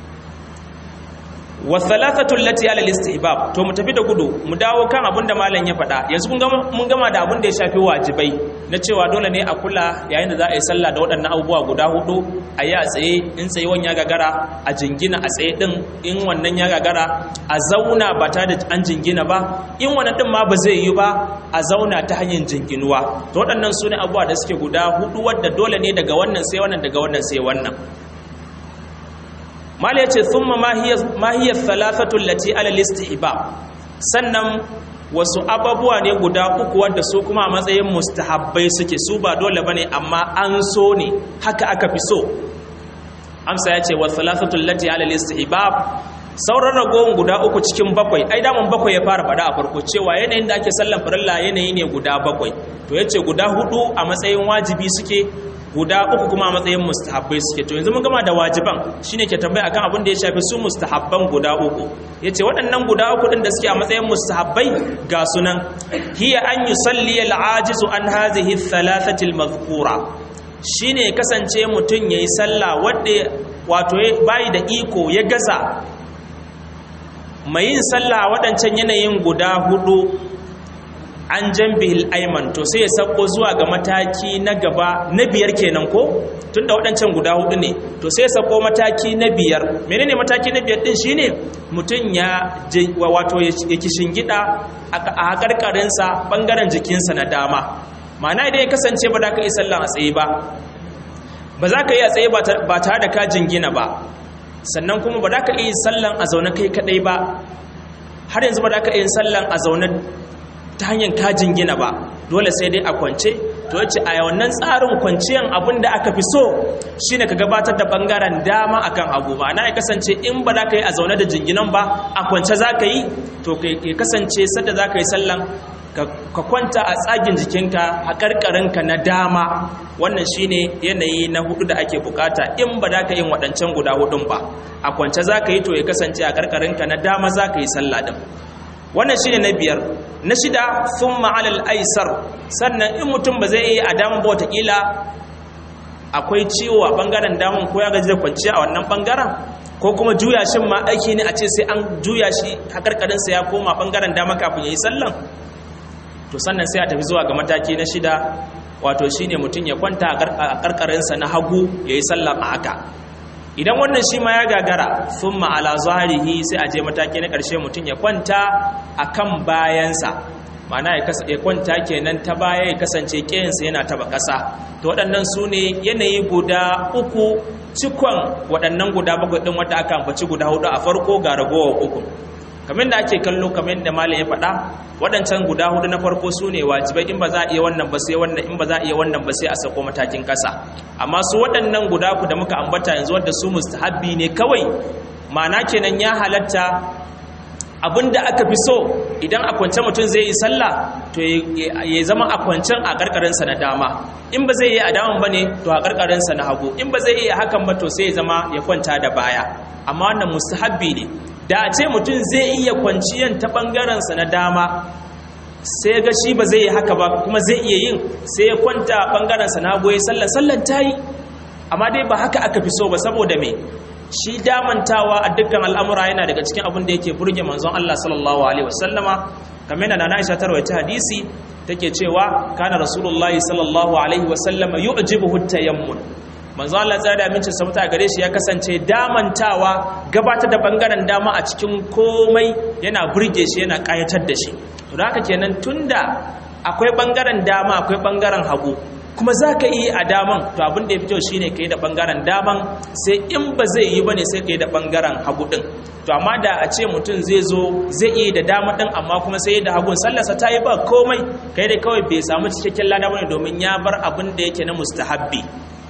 wa thalathatu allati ala al-istihbab, to mu tafi da gudu mu dawo kan abin da malam ya faɗa. Yanzu kun gama mun gama da abin da ya shafi wajibai na cewa dole ne a kula yayin da za a yi sallah da waɗannan abubuwa guda hudu, a yi a tsaye in tsayuwan ya gagara a jingina a tsaye din, in wannan ya gagara a zauna ba tare da an jingina ba, in wannan din ma ba zai yi ba a zauna ta hanyar jinginuwa. To waɗannan sune abubuwa da suke guda hudu wadda dole ne daga wannan sai wannan daga wannan sai wannan. mala yace thumma ma hiya ma hiya thalathatu allati ala al-istihbab, sannan wasu ababuwa ne guda uku wanda su kuma a matsayin mustahabbai suke, su ba dole bane amma an so ne, haka aka fi so. Amsa ya ce wa thalathatul lati ala al-istihbab, sauran ragowar guda uku cikin bakwai, ai daman bakwai ya fara fada a farko cewa yanayin da ake sallan farilla yanayi ne guda bakwai, to yace guda hudu a matsayin wajibi suke, guda uku kuma a matsayin mustahabbai suke. To yanzu mun gama da wajiban, shine ke tambaya akan abin da ya shafi su mustahabban guda uku. Yace waɗannan guda uku din da suke a matsayin mustahabbai ga sunan, hiya an yusalli al-ajizu an hadhihi thalathati al-madhkura, shine kasance mutun yayi sallah wanda wato bai da iko ya gaza mai yin sallah waɗancan yanayin guda hudu an jambihil ayman, to sai ya sako zuwa ga mataki na gaba na biyar kenan ko, tunda waɗancan guda hudu ne, to sai ya sako mataki na biyar. Menene mataki na biyar din? Shine mutum ya wato ya kishingida a karkarinsa bangaren jikinsa na dama. Ma'ana idan ya kasance ba za ka yi sallah a tsaye ba, ba za ka yi a tsaye ba tare da ka jingina ba, sannan kuma ba za ka yi sallan a zaune kai kadai ba, har yanzu ba za ka yi sallan a zaune ta hanyar kajin gina ba, dole sai dai a kwance. To yace a wannan tsarin kwanciyan abin da aka fi so shine ka gabatar da bangaren dama akan hagu. Ma'ana ya kasance in ba za ka yi a zaune da jinginan ba, a kwance za ka yi, to ya kasance sadda za ka yi sallan ka kwanta a tsagin jikinka a karkarinka na dama. Wannan shine yanayi na hudu da ake bukata in ba za ka yi waɗancan guda hudun ba, a kwance za ka yi, to ya kasance a karkarinka na dama za ka yi sallah din. Wannan shine na biyar. Na shida, thumma alal aisar, sannan in mutum ba zai yi a daman ba, watakila akwai ciwo a bangaren daman ko ya gaji da kwanciya a wannan bangaren, ko kuma juya shin ma aiki ne a ce sai an juya shi hakarkarinsa ya koma bangaren dama kafin ya yi sallan, to sannan sai a tafi zuwa ga mataki na shida, wato shine mutum ya kwanta a karkarinsa na hagu ya yi sallan a haka. Idan wannan shi ma ya gagara, thumma ala zahirihi, sai a je mataki na ƙarshe mutum ya kwanta akan bayansa, ma'ana ya kwanta kenan ta baya, ya kasance ƙeyansa yana taba ƙasa. To waɗannan su ne yanayi guda uku cikon waɗannan guda bakwai ɗin wadda aka ambaci guda hudu a farko ga ragowar uku. Kamar da ake kallo, kamar da malam ya faɗa, waɗancan guda hudu na farko su ne wajibai, in ba za a iya wannan ba sai wannan, in ba za a iya wannan ba sai a sako matakin ƙasa. Amma su waɗannan guda ku da muka ambata yanzu wadda su mustahabbi ne kawai, ma'ana kenan ya halatta abinda aka fi so idan a kwance mutum zai yi sallah, to ya zama a kwancen a karkarinsa na dama. In ba zai yi a daman ba ne, to a karkarinsa na hagu. In ba zai iya hakan ba, to sai ya zama ya kwanta da baya. Amma wannan mustahabbi ne. Da a ce mutum zai iya kwanciyan ta ɓangarensa na dama, sai ga shi ba zai yi haka ba, kuma zai iya yin, sai ya kwanta a ɓangarensa na goyi sallan sallan ta yi. Amma dai ba haka aka fi so ba, saboda me shi damantawa a dukkan al'amura yana daga cikin abin da yake burge manzon Allah sallallahu alaihi wasallama. Kamar yana na Aisha ta rawaita hadisi take cewa kana rasulullahi sallallahu alaihi wasallama yu'jibuhu tayammun, manzo Allah ya da amincin sabta gare shi ya kasance damantawa, gabatar da bangaren dama a cikin komai yana burge shi, yana kayatar da shi. To da haka kenan, tunda akwai bangaren dama akwai bangaren hagu, kuma za ka yi a daman, to abin da ya fi kyau shine ka yi da bangaren daman, sai in ba zai yi ba ne sai ka yi da bangaren hagu ɗin. To amma da a ce mutum zai zo zai iya da dama ɗin amma kuma sai yi da hagun, sallarsa ta yi ba komai, kai dai kawai bai samu cikakken lada bane domin ya bar abin da yake na mustahabbi.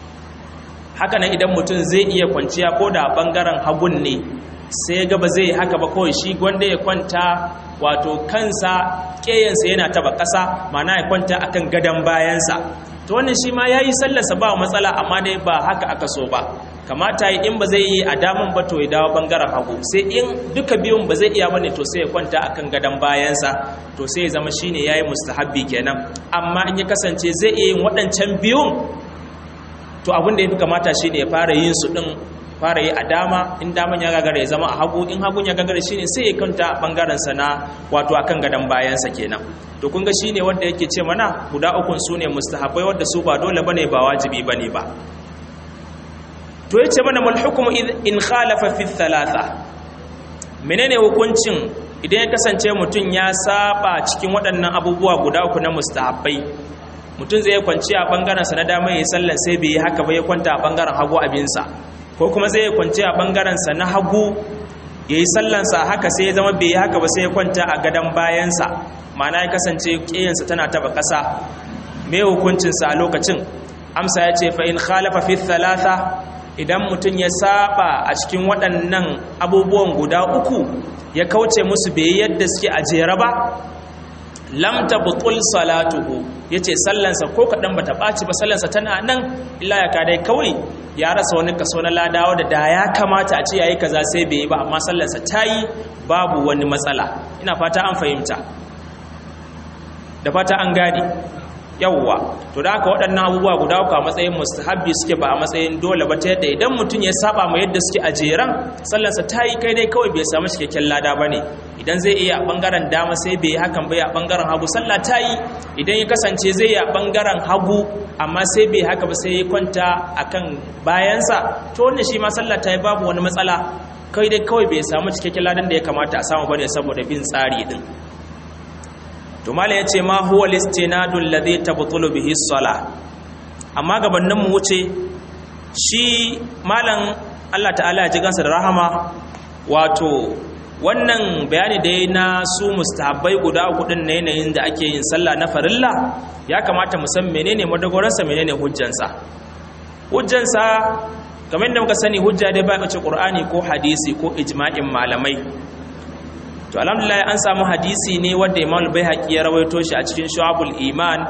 Haka nan idan mutum zai iya kwanciya ko da bangaren hagun ne, sai ga ba zai yi haka ba, kawai shi gwanda ya kwanta wato kansa ƙeyansa yana taba ƙasa, ma'ana ya kwanta akan gadon bayansa. To wannan shi ma yayi sallarsa ba matsala, amma dai ba haka aka so ba. Kamata yi in ba zai yi a daman ba, to ya dawo bangaren hagu, sai in duka biyun ba zai iya bane, to sai ya kwanta akan gadon bayansa, to sai ya zama shine yayi mustahabbi kenan. Amma in ya kasance zai iya yin waɗancan biyun, to abin da ya fi kamata shine ya fara yin su din, fara yi a dama, in daman ya gagara ya zama a hagu, in hagun ya gagara shine sai ya kwanta bangaren sa na wato akan gadon bayansa kenan. To kun ga shine wanda yake ce mana guda ukun su ne mustahabbai, wanda su ba dole bane ba wajibi bane ba. To yace mana mal hukmu in khalafa fi thalatha, menene hukuncin idan ya kasance mutum ya saba cikin waɗannan abubuwa guda uku na mustahabbai? Mutum zai kwanci a bangaren sa na dama yayin sallar, sai bai yi haka ba, ya kwanta a bangaren hagu abinsa, ko kuma zai kwanci a bangaren sa na hagu yayi sallansa haka sai ya zama bai haka ba sai ya kwanta a gadan bayansa ma'ana ya kasance kiyansa tana taba ƙasa me hukuncin sa a lokacin amsa yace fa in khalafa fi thalatha idan mutun ya saba a cikin waɗannan abubuwan guda uku ya kauce musu bai yadda suke a jere ba lam tabtul salatuhu yace sallansa ko kadan bata baci ba sallansa tana nan illa ya ka dai kawai ya rasa wani kaso na ladawa da da ya kamata a ce yayi kaza sai bai yi ba amma sallansa tayi babu wani matsala ina fata an fahimta da fata an gane yawwa to da haka waɗannan abubuwa guda uku a matsayin mustahabbi suke ba a matsayin dole ba ta yadda idan mutum ya saba ma yadda suke a jeran sallarsa ta yi kai dai kawai bai samu cikakken lada ba ne idan zai iya a ɓangaren dama sai bai hakan bai a ɓangaren hagu sallah ta yi idan ya kasance zai yi a ɓangaren hagu amma sai bai haka ba sai ya kwanta a kan bayansa to wannan shi ma sallah ta yi babu wani matsala kai dai kawai bai samu cikakken ladan da ya kamata a samu ba ne saboda bin tsari din to mala yace ma huwa listinadul ladhi tabtulu bihi as-salah amma gabanin mu wuce shi malam Allah ta'ala ya ji gansa da rahama wato wannan bayani da yayin na su mustahabbai guda uku din ne yanayin da ake yin sallah na farilla ya kamata mu san menene madagoransa menene hujjansa hujjansa kamar yadda muka sani hujja dai ba ce Qur'ani ko hadisi ko ijma'in malamai to alhamdulillah an samu hadisi ne wanda Imam al-Baihaqi ya rawaito shi a cikin Shu'abul Iman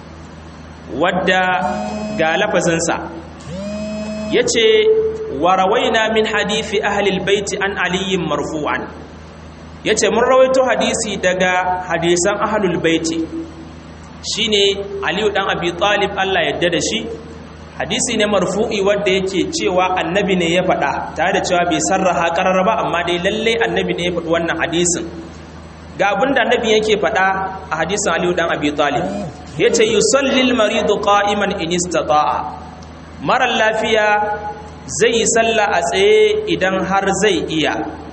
wadda ga lafazin sa yace wa rawaina min hadisi ahli al-bait an Ali marfu'an yace mun rawaito hadisi daga hadisan ahlul bait shine Ali dan Abi Talib Allah ya yarda da shi hadisi ne marfu'i wanda yake cewa annabi ne ya faɗa tare da cewa bai sarraha karara ba amma dai lalle annabi ne ya faɗi wannan hadisin ga abinda annabi yake faɗa a hadisin Ali dan Abi Talib yace yusallil maridu qa'iman in istata'a mara lafiya zai yi salla a tsaye idan har zai iya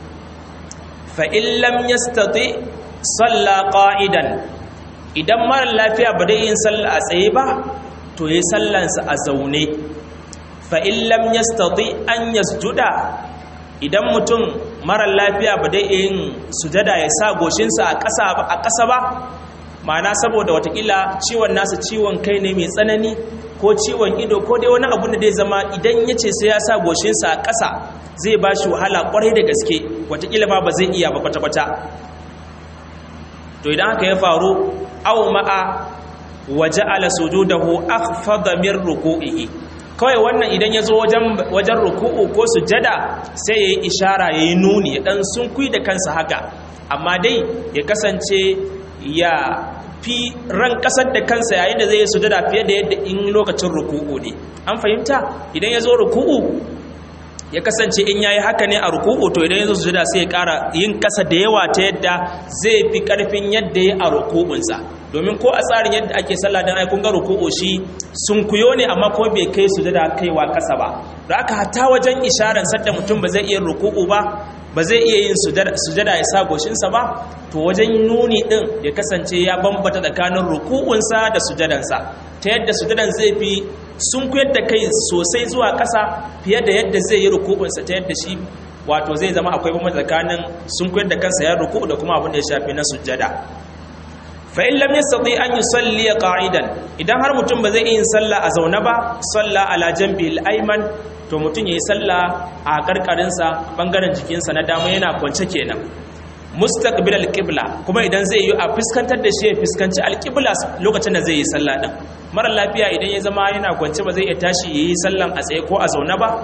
fa in lam yastati salla qa'idan idan mara lafiya ba dai yin salla a tsaye ba to yi sallansa a zaune fa in lam yastati an yasjuda idan mutum mara lafiya ba dai yin sujada ya sa goshinsa a ƙasa a ƙasa ba ma'ana saboda watakila ciwon nasa ciwon kai ne mai tsanani ko ciwon ido ko dai wani abu da zai zama idan ya ce sai ya sa goshinsa a ƙasa zai ba shi wahala ƙwarai da gaske watakila ma ba zai iya ba kwata-kwata to idan haka ya faru aw ma'a waja'ala sujudahu akhfada min ruku'ihi kawai wannan idan yazo wajen wajen ruku'u ko sujada sai yayi ishara yayi nuni ya dan sunkui da kansa haka amma dai ya kasance ya fi ran kasar da kansa yayin da zai yi sujada fiye da yadda in lokacin ruku'u ne an fahimta idan yazo ruku'u ya kasance in yayi haka ne a ruku'u to idan yazo sujada sai ya ƙara yin kasa da yawa ta yadda zai fi karfin yadda ya a ruku'unsa domin ko a tsarin yadda ake sallah dan ai kun ga ruku'u shi sun kuyo ne amma ko bai kai sujada kaiwa kasa ba da aka hatta wajen isharar sadda mutum ba zai iya ruku'u ba ba zai iya yin sujada ya sa goshinsa ba to wajen nuni din ya kasance ya bambata tsakanin ruku'unsa da sujadansa ta yadda sujadan zai fi sun kuyar da kai sosai zuwa ƙasa fiye da yadda zai yi ruku'unsa ta yadda shi wato zai zama akwai bambata tsakanin sun kuyar da kansa ya ruku'u da kuma abin da ya shafi na sujada fa in lam yastati an yusalli qa'idan idan har mutum ba zai yi sallah a zaune ba salla ala janbi al-ayman to mutum yayi sallah a karkarin sa bangaren jikin sa na dama yana kwance kenan mustaqbil al-qibla kuma idan zai yi a fuskantar da shi ya fuskanci al-qibla lokacin da zai yi sallah din mara lafiya idan ya zama yana kwance ba zai iya tashi yayi sallan a tsaye ko a zaune ba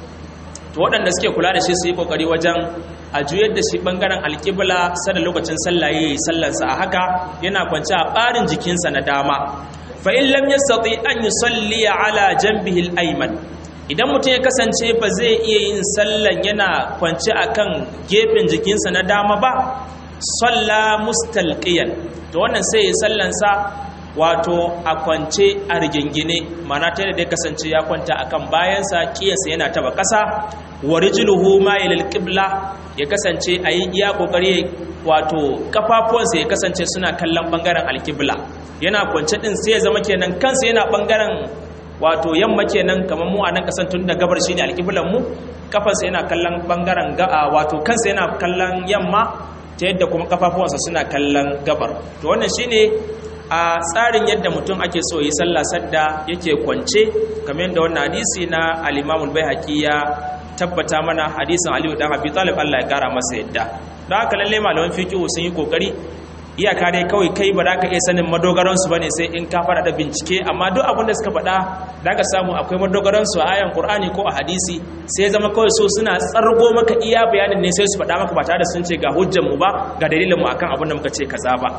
to waɗanda suke kula da shi su yi kokari wajen a juyar da shi bangaren alƙibla sada lokacin sallah yayi sallarsa a haka yana kwance a ɓarin jikinsa na dama fa in lam yastati an yusalli ala janbihi al-ayman idan mutum ya kasance ba zai iya yin sallan yana kwance akan gefen jikinsa na dama ba salla mustalqiyan to wannan sai ya sallansa wato a kwance a rigingine mana ta da kasance ya kwanta akan bayansa kiyasa yana taba ƙasa wa rijluhu ma'ilal qibla ya kasance ayi iya kokari wato kafafuwansa ya kasance suna kallon bangaren alqibla yana kwance din sai ya zama kenan kansa yana bangaren wato yamma kenan kamar mu a nan kasan tun da gabar shine alƙiblan mu kafansa yana kallon bangaren ga'a wato kansa yana kallon yamma ta yadda kuma kafafuwansa suna kallon gabar to wannan shine a tsarin yadda mutum ake so yi sallah sadda yake kwance kamar yadda wannan hadisi na al-Imam al-Baihaqi ya tabbata mana hadisin Aliyu dan Abi Talib Allah ya kara masa yadda don haka lalle malaman fiqh sun yi kokari iyaka dai kawai kai ba za ka iya sanin madogaransu ba ne sai in ka fara da bincike amma duk abin da suka faɗa za ka samu akwai madogaransu a ayan ƙur'ani ko a hadisi sai zama kawai so suna tsargo maka iya bayanin ne sai su faɗa maka ba tare da sun ce ga hujjanmu ba ga dalilinmu akan abin da muka ce kaza ba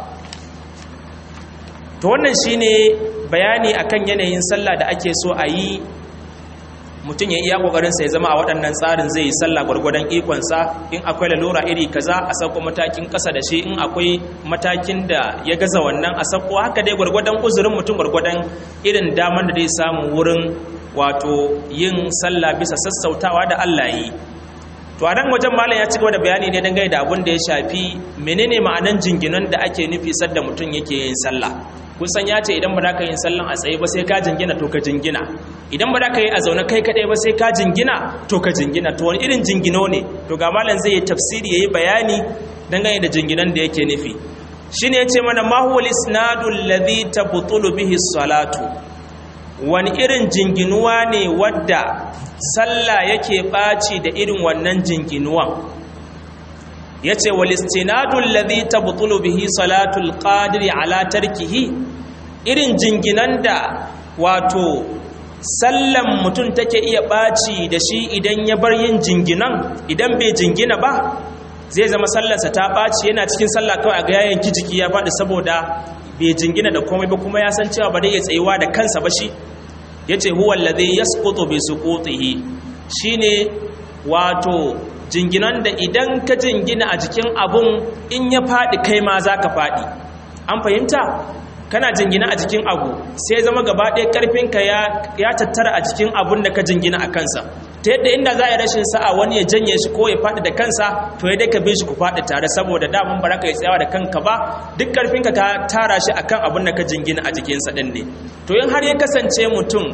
to wannan shine bayani akan yanayin sallah da ake so a yi mutum ya iya kokarinsa ya zama a waɗannan tsarin zai yi sallah gwargwadon ikonsa in akwai lalura iri kaza a sauko matakin ƙasa da shi in akwai matakin da ya gaza wannan a sauko haka dai gwargwadon uzurin mutum gwargwadon irin damar da zai samu wurin wato yin sallah bisa sassautawa da Allah yi to a nan wajen malam ya ci gaba da bayani ne dangane da abin da ya shafi menene ma'anan jinginan da ake nufi sadda mutum yake yin sallah kusan ya ce idan ba za ka yin sallan a tsaye ba sai ka jingina to ka jingina idan ba za ka yi a zaune kai kaɗai ba sai ka jingina to ka jingina to wani irin jingino ne to ga malam zai yi tafsiri ya yi bayani dangane da jinginan da yake nufi shi ne ya ce mana mahuwal isnadul ladhi tabtulu bihi salatu wani irin jinginuwa ne wadda sallah yake ɓaci da irin wannan jinginuwan yace wal istinadul ladhi tabtulu bihi salatul qadiri ala tarkihi irin jinginan da wato sallan mutum take iya baci da shi idan ya bar yin jinginan idan bai jingina ba zai zama sallarsa ta baci yana cikin sallah kawai a ga yayin kijiki ya fadi saboda bai jingina da komai ba kuma ya san cewa ba dai ya tsayuwa da kansa ba shi yace huwa alladhi yasqutu bi suqutihi shine wato jinginan da idan ka jingina a jikin abun in ya faɗi kai ma za ka faɗi an fahimta kana jingina a jikin abu sai zama gaba ɗaya ƙarfinka ya tattara a jikin abun da ka jingina a kansa ta yadda inda za a yi rashin sa'a wani ya janye shi ko ya faɗi da kansa to ya dai ka bin shi ku faɗi tare saboda damun ba ka yi tsayawa da kanka ba duk ƙarfinka ka tara shi akan abun da ka jingina a jikinsa ɗin ne to in har ya kasance mutum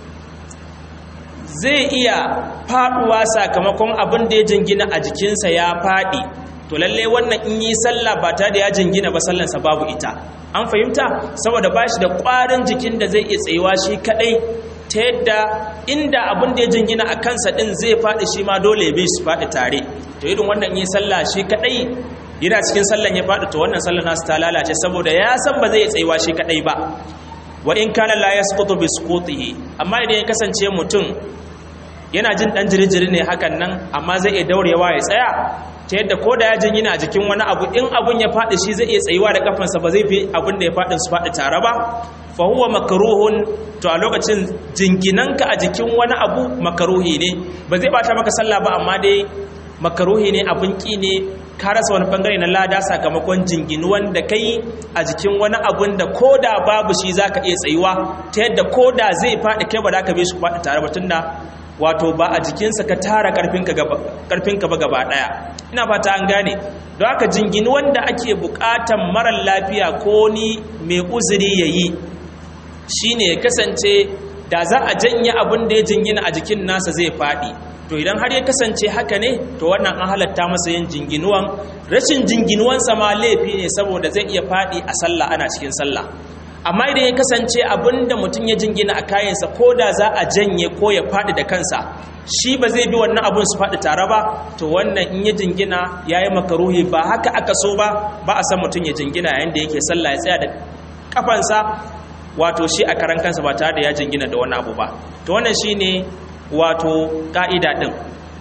zai iya faduwa sakamakon abin da ya jingina a jikinsa ya fadi to lalle wannan in yi sallah ba tare da ya jingina ba sallansa babu ita an fahimta saboda bashi da ƙwarin jikin da zai iya tsayuwa shi kadai ta yadda inda abin da ya jingina a kansa din zai fadi shi ma dole ya bi shi fadi tare to irin wannan in yi sallah shi kadai yana cikin sallan ya fadi to wannan sallar nasu ta lalace saboda ya san ba zai tsayuwa shi kadai ba wa in kana la yasqutu bi suqutihi amma idan ya kasance mutum yana jin dan jirijiri ne hakan nan amma zai iya daurewa ya tsaya ta yadda ko da ya jingina a jikin wani abu in abun ya faɗi shi zai iya tsayuwa da kafansa ba zai fi abun da ya faɗin su faɗi tare ba fa huwa makruhun to a lokacin jinginanka a jikin wani abu makaruhi ne ba zai bata maka sallah ba amma dai makaruhi ne abun ki ne ka rasa wani bangare na lada sakamakon jinginuwan da kai a jikin wani abun da ko da babu shi zaka iya tsayuwa ta yadda ko da zai faɗi kai ba za ka bi shi faɗi tare ba tunda wato ba a jikinsa ka tara karfinka ba gaba daya ina fata an gane don haka jingini wanda ake bukatan marar lafiya ko ni mai uzuri yayi shine ya kasance da za a janye abin da ya jingina a jikin nasa zai fadi to idan har ya kasance haka ne to wannan an halatta masa yin jinginuwan rashin jinginuwansa ma laifi ne saboda zai iya fadi a sallah ana cikin sallah amma idan ya kasance abinda mutum ya jingina a kayansa ko da za a janye ko ya faɗi da kansa shi ba zai bi wannan abin su faɗi tare ba to wannan in ya jingina ya yi makaruhi ba haka aka so ba ba a san mutum ya jingina yayin da yake sallah ya tsaya da kafansa wato shi a karan kansa ba tare da ya jingina da wani abu ba to wannan shine wato ka'ida din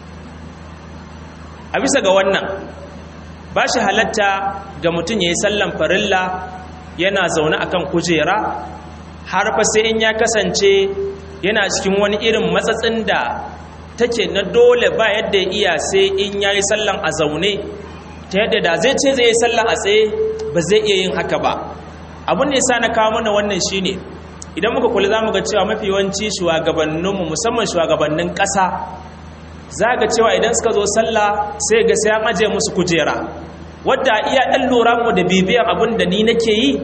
a bisa ga wannan ba shi halatta ga mutum ya yi sallan farilla yana zaune akan kujera har fa sai in ya kasance yana cikin wani irin matsatsin da take na dole ba yadda iya sai in yayi sallan a zaune ta yadda da zai ce zai yi sallan a tsaye ba zai iya yin haka ba abin da yasa na kawo mana wannan shine idan muka kula zamu ga cewa mafi yawanci shugabanninmu musamman shugabannin ƙasa zaga cewa idan suka zo sallah sai ga sai an aje musu kujera wadda iya ɗan lura mu da bibiyan abin da ni nake yi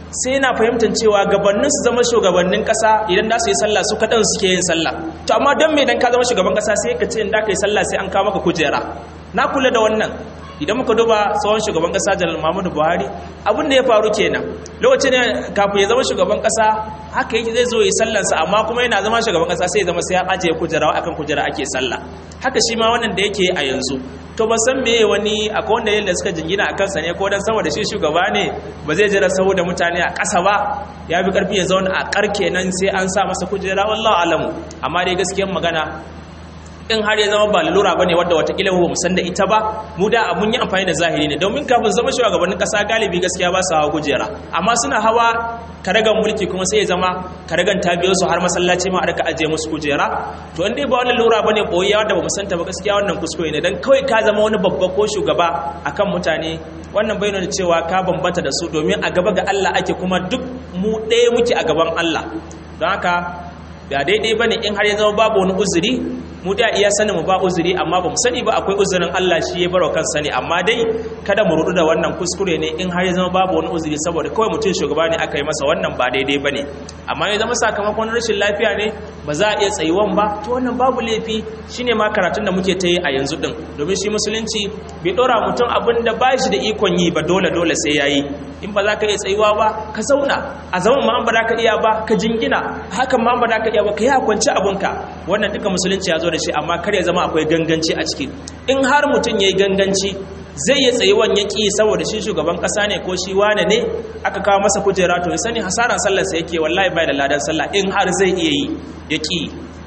sai yana fahimtar cewa gabanin su zama shugabannin kasa idan da su yi sallah su kadan suke yin sallah to amma dan me dan ka zama shugaban kasa sai ka ce in da ka yi sallah sai an kawo maka kujera na kula da wannan idan muka duba tsawon shugaban kasa Janar Muhammadu Buhari abin da ya faru kenan lokacin ne kafin ya zama shugaban kasa haka yake zai zo yi sallarsa amma kuma yana zama shugaban kasa sai ya zama sai ya ajiye kujera akan kujera ake sallah haka shi ma wannan da yake a yanzu to ba san meye wani akwai wanda yanda suka jingina a kansa ne ko dan saboda shi shugaba ne ba zai jira saboda mutane a ƙasa ba ya bi karfi ya zauna a karke nan sai an sa masa kujera wallahi alamu amma dai gaskiyar magana in har ya zama ba lalura bane wanda watakila ba mu san da ita ba mu da mun yi amfani da zahiri ne domin kafin zama shugabannin kasa galibi gaskiya ba su hawa kujera amma suna hawa karagan mulki kuma sai ya zama karagan ta biyo su har masallaci ma a rika ajiye musu kujera to in dai ba wannan lalura bane boye wanda ba mu san ta ba gaskiya wannan kuskure ne dan kawai ka zama wani babba ko shugaba akan mutane wannan bai nuna cewa ka bambanta da su domin a gaba ga Allah ake kuma duk mu ɗaya muke a gaban Allah don haka ba daidai bane in har ya zama babu wani uzuri mu da iya sanin mu ba uzuri amma ba mu sani ba akwai uzurin Allah shi ya baro kan sani amma dai kada mu rudu da wannan kuskure ne in har ya zama babu wani uzuri saboda kawai mutum shugaba ne aka yi masa wannan ba daidai bane amma ya zama sakamakon rashin lafiya ne ba za a iya tsayuwan ba to wannan babu laifi shine ma karatun da muke ta yi a yanzu din domin shi musulunci bai dora mutum abin da ba shi da ikon yi ba dole dole sai yayi in ba za ka iya tsayuwa ba ka zauna a zaman ma an ba za ka iya ba ka jingina hakan ma an ba za ka iya ba ka yi hakwanci abunka wannan duka musulunci ya zo da shi amma kar ya zama akwai ganganci a ciki in har mutum ya yi ganganci zai yi tsayuwan ya ƙi saboda shi shugaban ƙasa ne ko shi wane ne aka kawo masa kujera to ya sani hasaran sallarsa yake wallahi bai da ladan sallah in har zai iya yi ya ƙi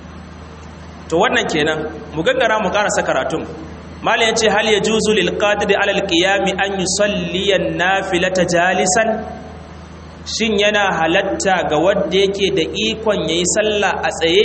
to wannan kenan mu gangara mu karasa karatun malam yace hal yajuzu lil qadir ala al qiyam an yusalli an nafilata jalisan shin yana halatta ga wanda yake da ikon yayi sallah a tsaye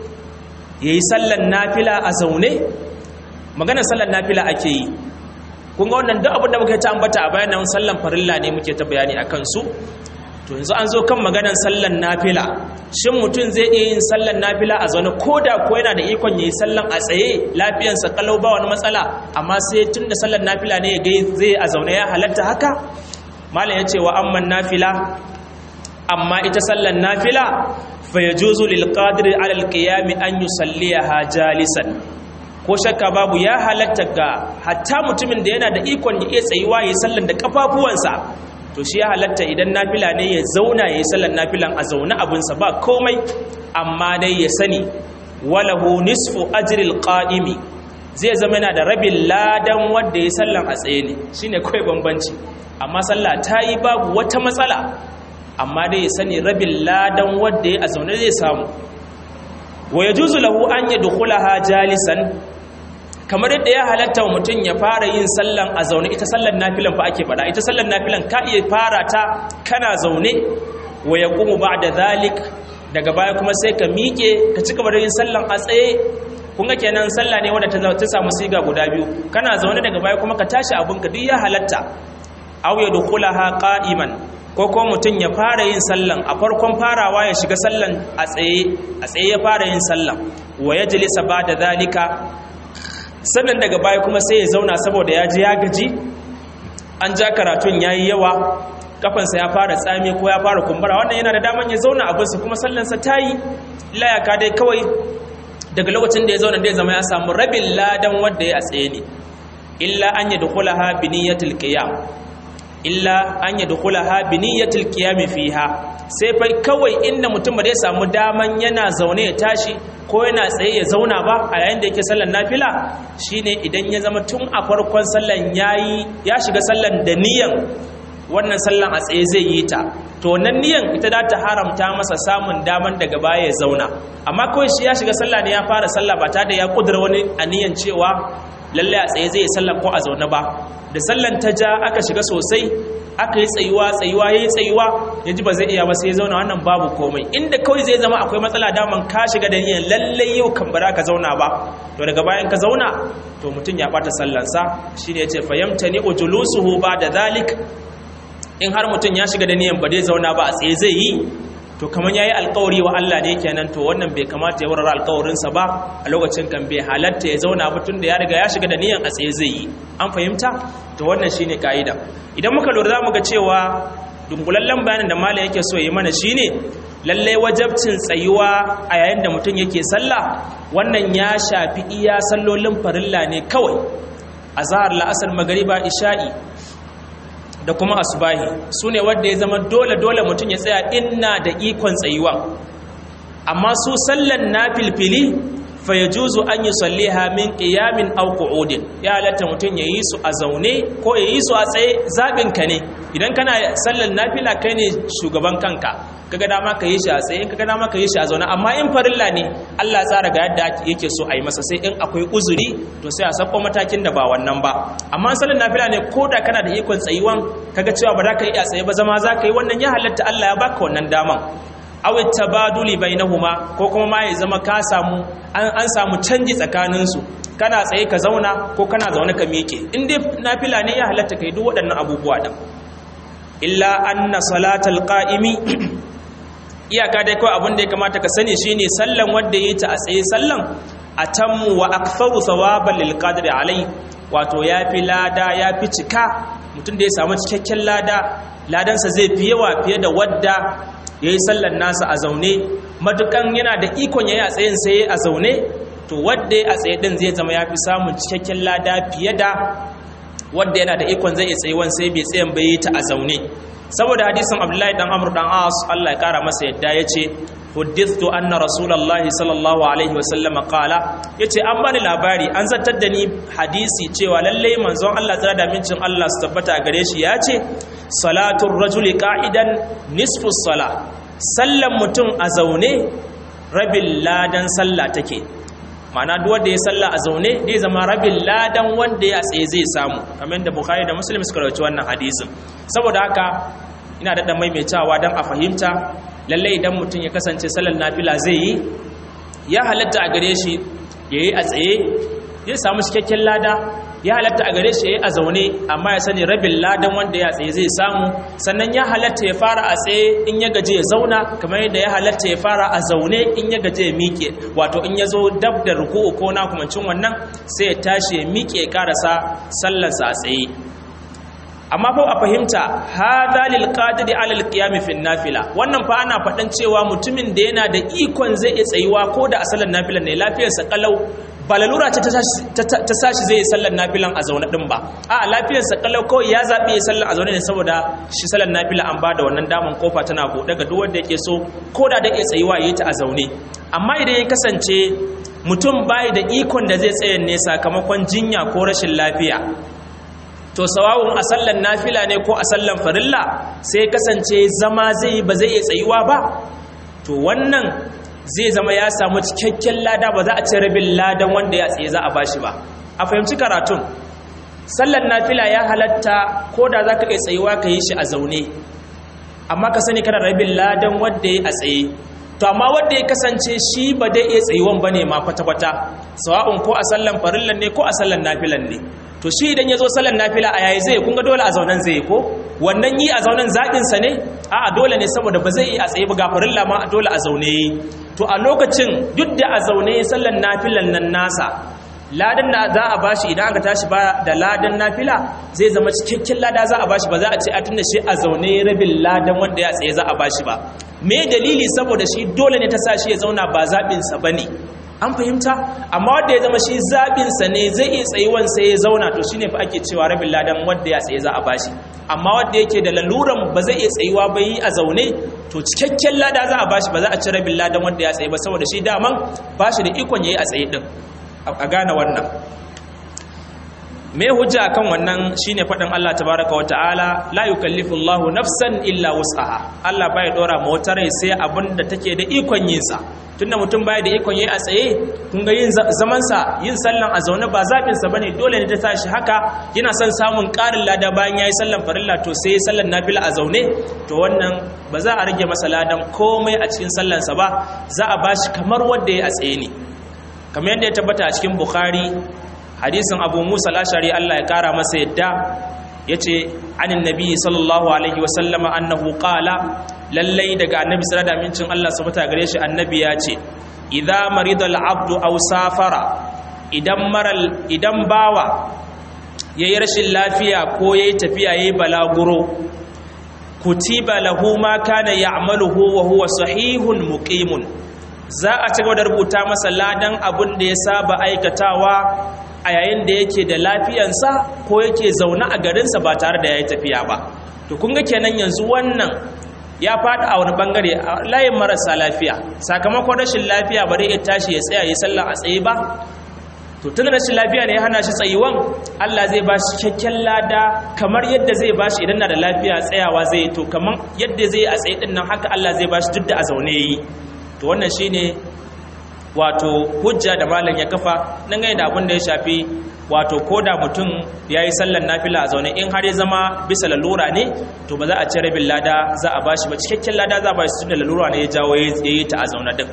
yayi sallan nafila a zaune magana sallan nafila ake yi kun ga wannan duk abin da muka ta ambata a bayan nan sallan farilla ne muke ta bayani akan su to yanzu an zo kan maganar sallan nafila shin mutum zai iya yin sallan nafila a zaune koda ko yana da ikon yayi sallan a tsaye lafiyarsa kalau ba wani matsala amma sai tunda sallan nafila ne ya ga zai a zaune ya halatta haka malam yace wa amman nafila amma ita sallan nafila fa yajuzu lil qadiri ala al qiyam an yusalliha jalisan ko shakka babu ya halatta ga hatta mutumin da yana da ikon ya iya tsayuwa yayi sallan da kafafuwansa to shi ya halatta idan nafila ne ya zauna yayi sallan nafilan a zaune abunsa ba komai amma dai ya sani walahu nisfu ajril qa'imi zai zama yana da rabin ladan wanda ya sallan a tsaye ne shine kai bambanci amma sallah tayi babu wata matsala amma dai ya sani rabin ladan wanda ya a zaune zai samu wa yajuzu lahu an yadkhulaha jalisan kamar yadda ya halatta wa mutum ya fara yin sallan a zaune ita sallan nafilan fa ake fada ita sallan nafilan ka iya fara ta kana zaune wa yaqumu ba'da zalik daga baya kuma sai ka miƙe ka ci gaba da yin sallan a tsaye kun ga kenan sallah ne wanda ta samu siga guda biyu kana zaune daga baya kuma ka tashi abinka duk ya halatta aw yadkhulaha qa'iman ko ko mutum ya fara yin sallan a farkon farawa ya shiga sallan a tsaye a tsaye ya fara yin sallan wa yajlisa ba'da zalika sannan daga baya kuma sai ya zauna saboda ya ji ya gaji an ja karatun yayi yawa kafansa ya fara tsami ko ya fara kumbura wannan yana da daman ya zauna abinsa kuma sallansa tayi layaka dai kawai daga lokacin da ya zauna da ya zama ya samu rabin ladan wanda ya tsaye ne illa an yadkhulaha bi niyyatil qiyam illa an yadkhulaha bi niyyatil qiyam fiha sai fa kawai inda mutum ba zai samu daman yana zaune ya tashi ko yana tsaye ya zauna ba a yayin da yake sallan nafila shine idan ya zama tun a farkon sallan yayi ya shiga sallan da niyan wannan sallan a tsaye zai yi ta to wannan niyan ita da ta haramta masa samun daman daga baya ya zauna amma kawai shi ya shiga sallah ne ya fara sallah ba tare da ya kudura wani aniyan cewa lalle a tsaye zai yi sallan ko a zaune ba da sallan ta ja aka shiga sosai aka yi tsayuwa tsayuwa ya yi tsayuwa ya ji ba zai iya ba sai ya zauna wannan babu komai inda kawai zai zama akwai matsala daman ka shiga da niyan lallai yau kan bara ka zauna ba to daga bayan ka zauna to mutum ya bata sallansa shine yace fayamtani ujulusuhu ba da zalik in har mutum ya shiga da niyan ba zai zauna ba a tsaye zai yi to kaman yayi alƙawari wa Allah ne kenan to wannan bai kamata ya warware alƙawarinsa ba a lokacin kan bai halatta ya zauna ba tunda ya riga ya shiga da niyan a tsaye zai yi an fahimta to wannan shine kaida idan muka lura zamu ga cewa dunkulallen bayanin da malam yake so yi mana shine lalle wajabcin tsayuwa a yayin da mutum yake sallah wannan ya shafi iya sallolin farilla ne kawai azhar la'asar magriba isha'i da kuma asubahi sune wanda ya zama dole dole mutum ya tsaya inna da ikon tsayuwa amma su sallan nafilfili fa yajuzu an yusalliha min qiyamin aw qu'udin ya halatta mutum yayi su a zaune ko yayi su a tsaye zabin ka ne idan kana sallan nafila kai ne shugaban kanka kaga dama ka yi shi a tsaye kaga dama ka yi shi a zaune amma in farilla ne Allah tsara ga yadda yake so a yi masa sai in akwai uzuri to sai a sako matakin da ba wannan ba amma sallan nafila ne koda kana da ikon tsayuwan kaga cewa ba za ka yi a tsaye ba zama za ka yi wannan ya halatta Allah ya baka wannan daman awi tabaduli bainahuma ko kuma ma ya zama ka samu an samu canji tsakaninsu kana tsaye ka zauna ko kana zaune ka miƙe in dai nafila ne ya halatta kai duk waɗannan abubuwa din illa anna salatal qa'imi iyaka dai kawai abin da ya kamata ka sani shine sallan wanda yayi ta a tsaye sallan atammu wa aktharu thawaban lil qadri alai wato yafi lada yafi cika mutum da ya samu cikakken lada ladansa zai fi yawa fiye da wadda ya yi sallar nasa a zaune matukan yana da ikon ya yi a tsayin sai a zaune to wadda ya a tsaye din zai zama ya fi samun cikakken lada fiye da wadda yana da ikon zai tsayuwan sai bai tsayin bai yi ta a zaune saboda hadisin abdullahi dan amr dan as Allah ya kara masa yadda ya ce huddithtu anna rasulullahi sallallahu alaihi wasallam qala yace an bani labari an zartar da ni hadisi cewa lalle manzon Allah tsara da mincin Allah su tabbata gare shi yace salatul rajuli qa'idan nisfu sala sallan mutum a zaune rabin ladan sallah take ma'ana duk wanda ya salla a zaune zai zama rabin ladan wanda ya tsaye zai samu kamar da Bukhari da Muslim suka rawaito wannan hadisin saboda haka ina da dan maimaitawa dan a fahimta lalle idan mutum ya kasance sallar nafila zai yi ya halatta a gare shi yayi a tsaye zai samu cikakken lada ya halatta a gare shi yayi a zaune amma ya sani rabin ladan wanda ya tsaye zai samu sannan ya halatta ya fara a tsaye in ya gaje ya zauna kamar yadda ya halatta ya fara a zaune in ya gaje ya miƙe wato in ya zo dab da ruku'u ko na kumancin wannan sai ya tashi ya miƙe ya karasa sallarsa a tsaye amma fa a fahimta hadha lil qadiri ala al qiyam fi nafila wannan fa ana fadan cewa mutumin da yana da ikon zai iya tsayuwa ko da a sallar nafila ne lafiyar sa kalau ba lalura ce ta sashi zai yi sallar nafilan a zaune din ba a lafiyar sa kalau kawai ya zabi ya sallar a zaune ne saboda shi sallar nafila an bada wannan daman kofa tana bude ga duk wanda yake so ko da da iya tsayuwa yayi ta a zaune amma idan ya kasance mutum bai da ikon da zai tsaya ne sakamakon jinya ko rashin lafiya to sawawun a sallan nafila ne ko a sallan farilla sai kasance zama zai ba zai iya tsayuwa ba to wannan zai zama ya samu cikakken lada ba za a ce rabin ladan wanda ya tsaye za a bashi ba a fahimci karatun sallan nafila ya halatta ko da za ka iya tsayuwa ka yi shi a zaune amma ka sani kana rabin ladan wanda ya a tsaye to amma wanda ya kasance shi ba dai iya tsayuwan ba ne ma kwata-kwata sawa'un ko a sallan farillan ne ko a sallan nafilan ne to shi idan ya zo sallan nafila a yayi zai kunga dole a zaunen zai ko wannan yi a zaunen zaɓinsa ne a dole ne saboda ba zai yi a tsaye ba gafarin lama dole a zaune yi to a lokacin duk da a zaune sallan nafilan nan nasa ladan da za a bashi idan aka tashi ba da ladan nafila zai zama cikakken lada za a bashi ba za a ce a tunda shi a zaune rabin ladan wanda ya tsaye za a bashi ba me dalili saboda shi dole ne ta sa shi ya zauna ba zaɓinsa ba ne an fahimta amma wanda ya zama shi zaɓinsa ne zai iya tsayuwan sai ya zauna to shine fa ake cewa rabin ladan wanda ya tsaye za a bashi amma wanda yake da laluran ba zai iya tsayuwa ba yi a zaune to cikakken lada za a bashi ba za a ci rabin ladan wanda ya tsaye ba saboda shi daman bashi da ikon yayi a tsaye din a gane wannan me hujja akan wannan shine fadin Allah tabaaraka wa ta'ala la yukallifu Allahu nafsan illa wus'aha Allah bai dora ma wata rai sai abinda take da ikon yin sa tunda mutum bai da ikon yayi a tsaye kun ga yin zaman sa yin sallan a zaune ba zabin sa bane dole ne ta tashi haka yana son samun ƙarin lada bayan yayi sallan farilla to sai sallan nafila a zaune to wannan ba za a rage masa ladan komai a cikin sallan sa ba za a bashi kamar wanda yayi a tsaye ne kamar yadda ya tabbata a cikin Bukhari hadisin Abu Musa al-Ash'ari Allah ya kara masa yadda yace anin nabi sallallahu alaihi wasallam annahu qala lallai daga annabi sallallahu alaihi amincin Allah subhanahu gare shi annabi ya ce idza marida al-abdu aw safara idan maral idan bawa yayi rashin lafiya ko yayi tafiya yayi balaguro kutiba lahu ma kana ya'maluhu wa huwa sahihun muqimun, za a ci gaba da rubuta masa ladan abin da ya saba aikatawa a yayin da yake da lafiyansa ko yake zaune a garinsa ba tare da ya yi tafiya ba. To kun ga kenan yanzu wannan ya faɗi a wani bangare a layin marasa lafiya, sakamakon rashin lafiya ba zai tashi ya tsaya ya sallah a tsaye ba. To tun rashin lafiya ne ya hana shi tsayuwan, Allah zai ba shi cikakken lada kamar yadda zai ba shi idan na da lafiya tsayawa zai yi, to kamar yadda zai a tsaye din nan haka Allah zai ba shi duk da a zaune yi. To wannan shine wato hujja da malam ya kafa nan gane da abin da ya shafi wato koda mutum ya yi sallar nafila a zaune, in har ya zama bisa lalura ne to ba za a ci rabin lada za a bashi ba, cikakken lada za a bashi tun da lalura ne ya jawo ya yi ta a zaune din.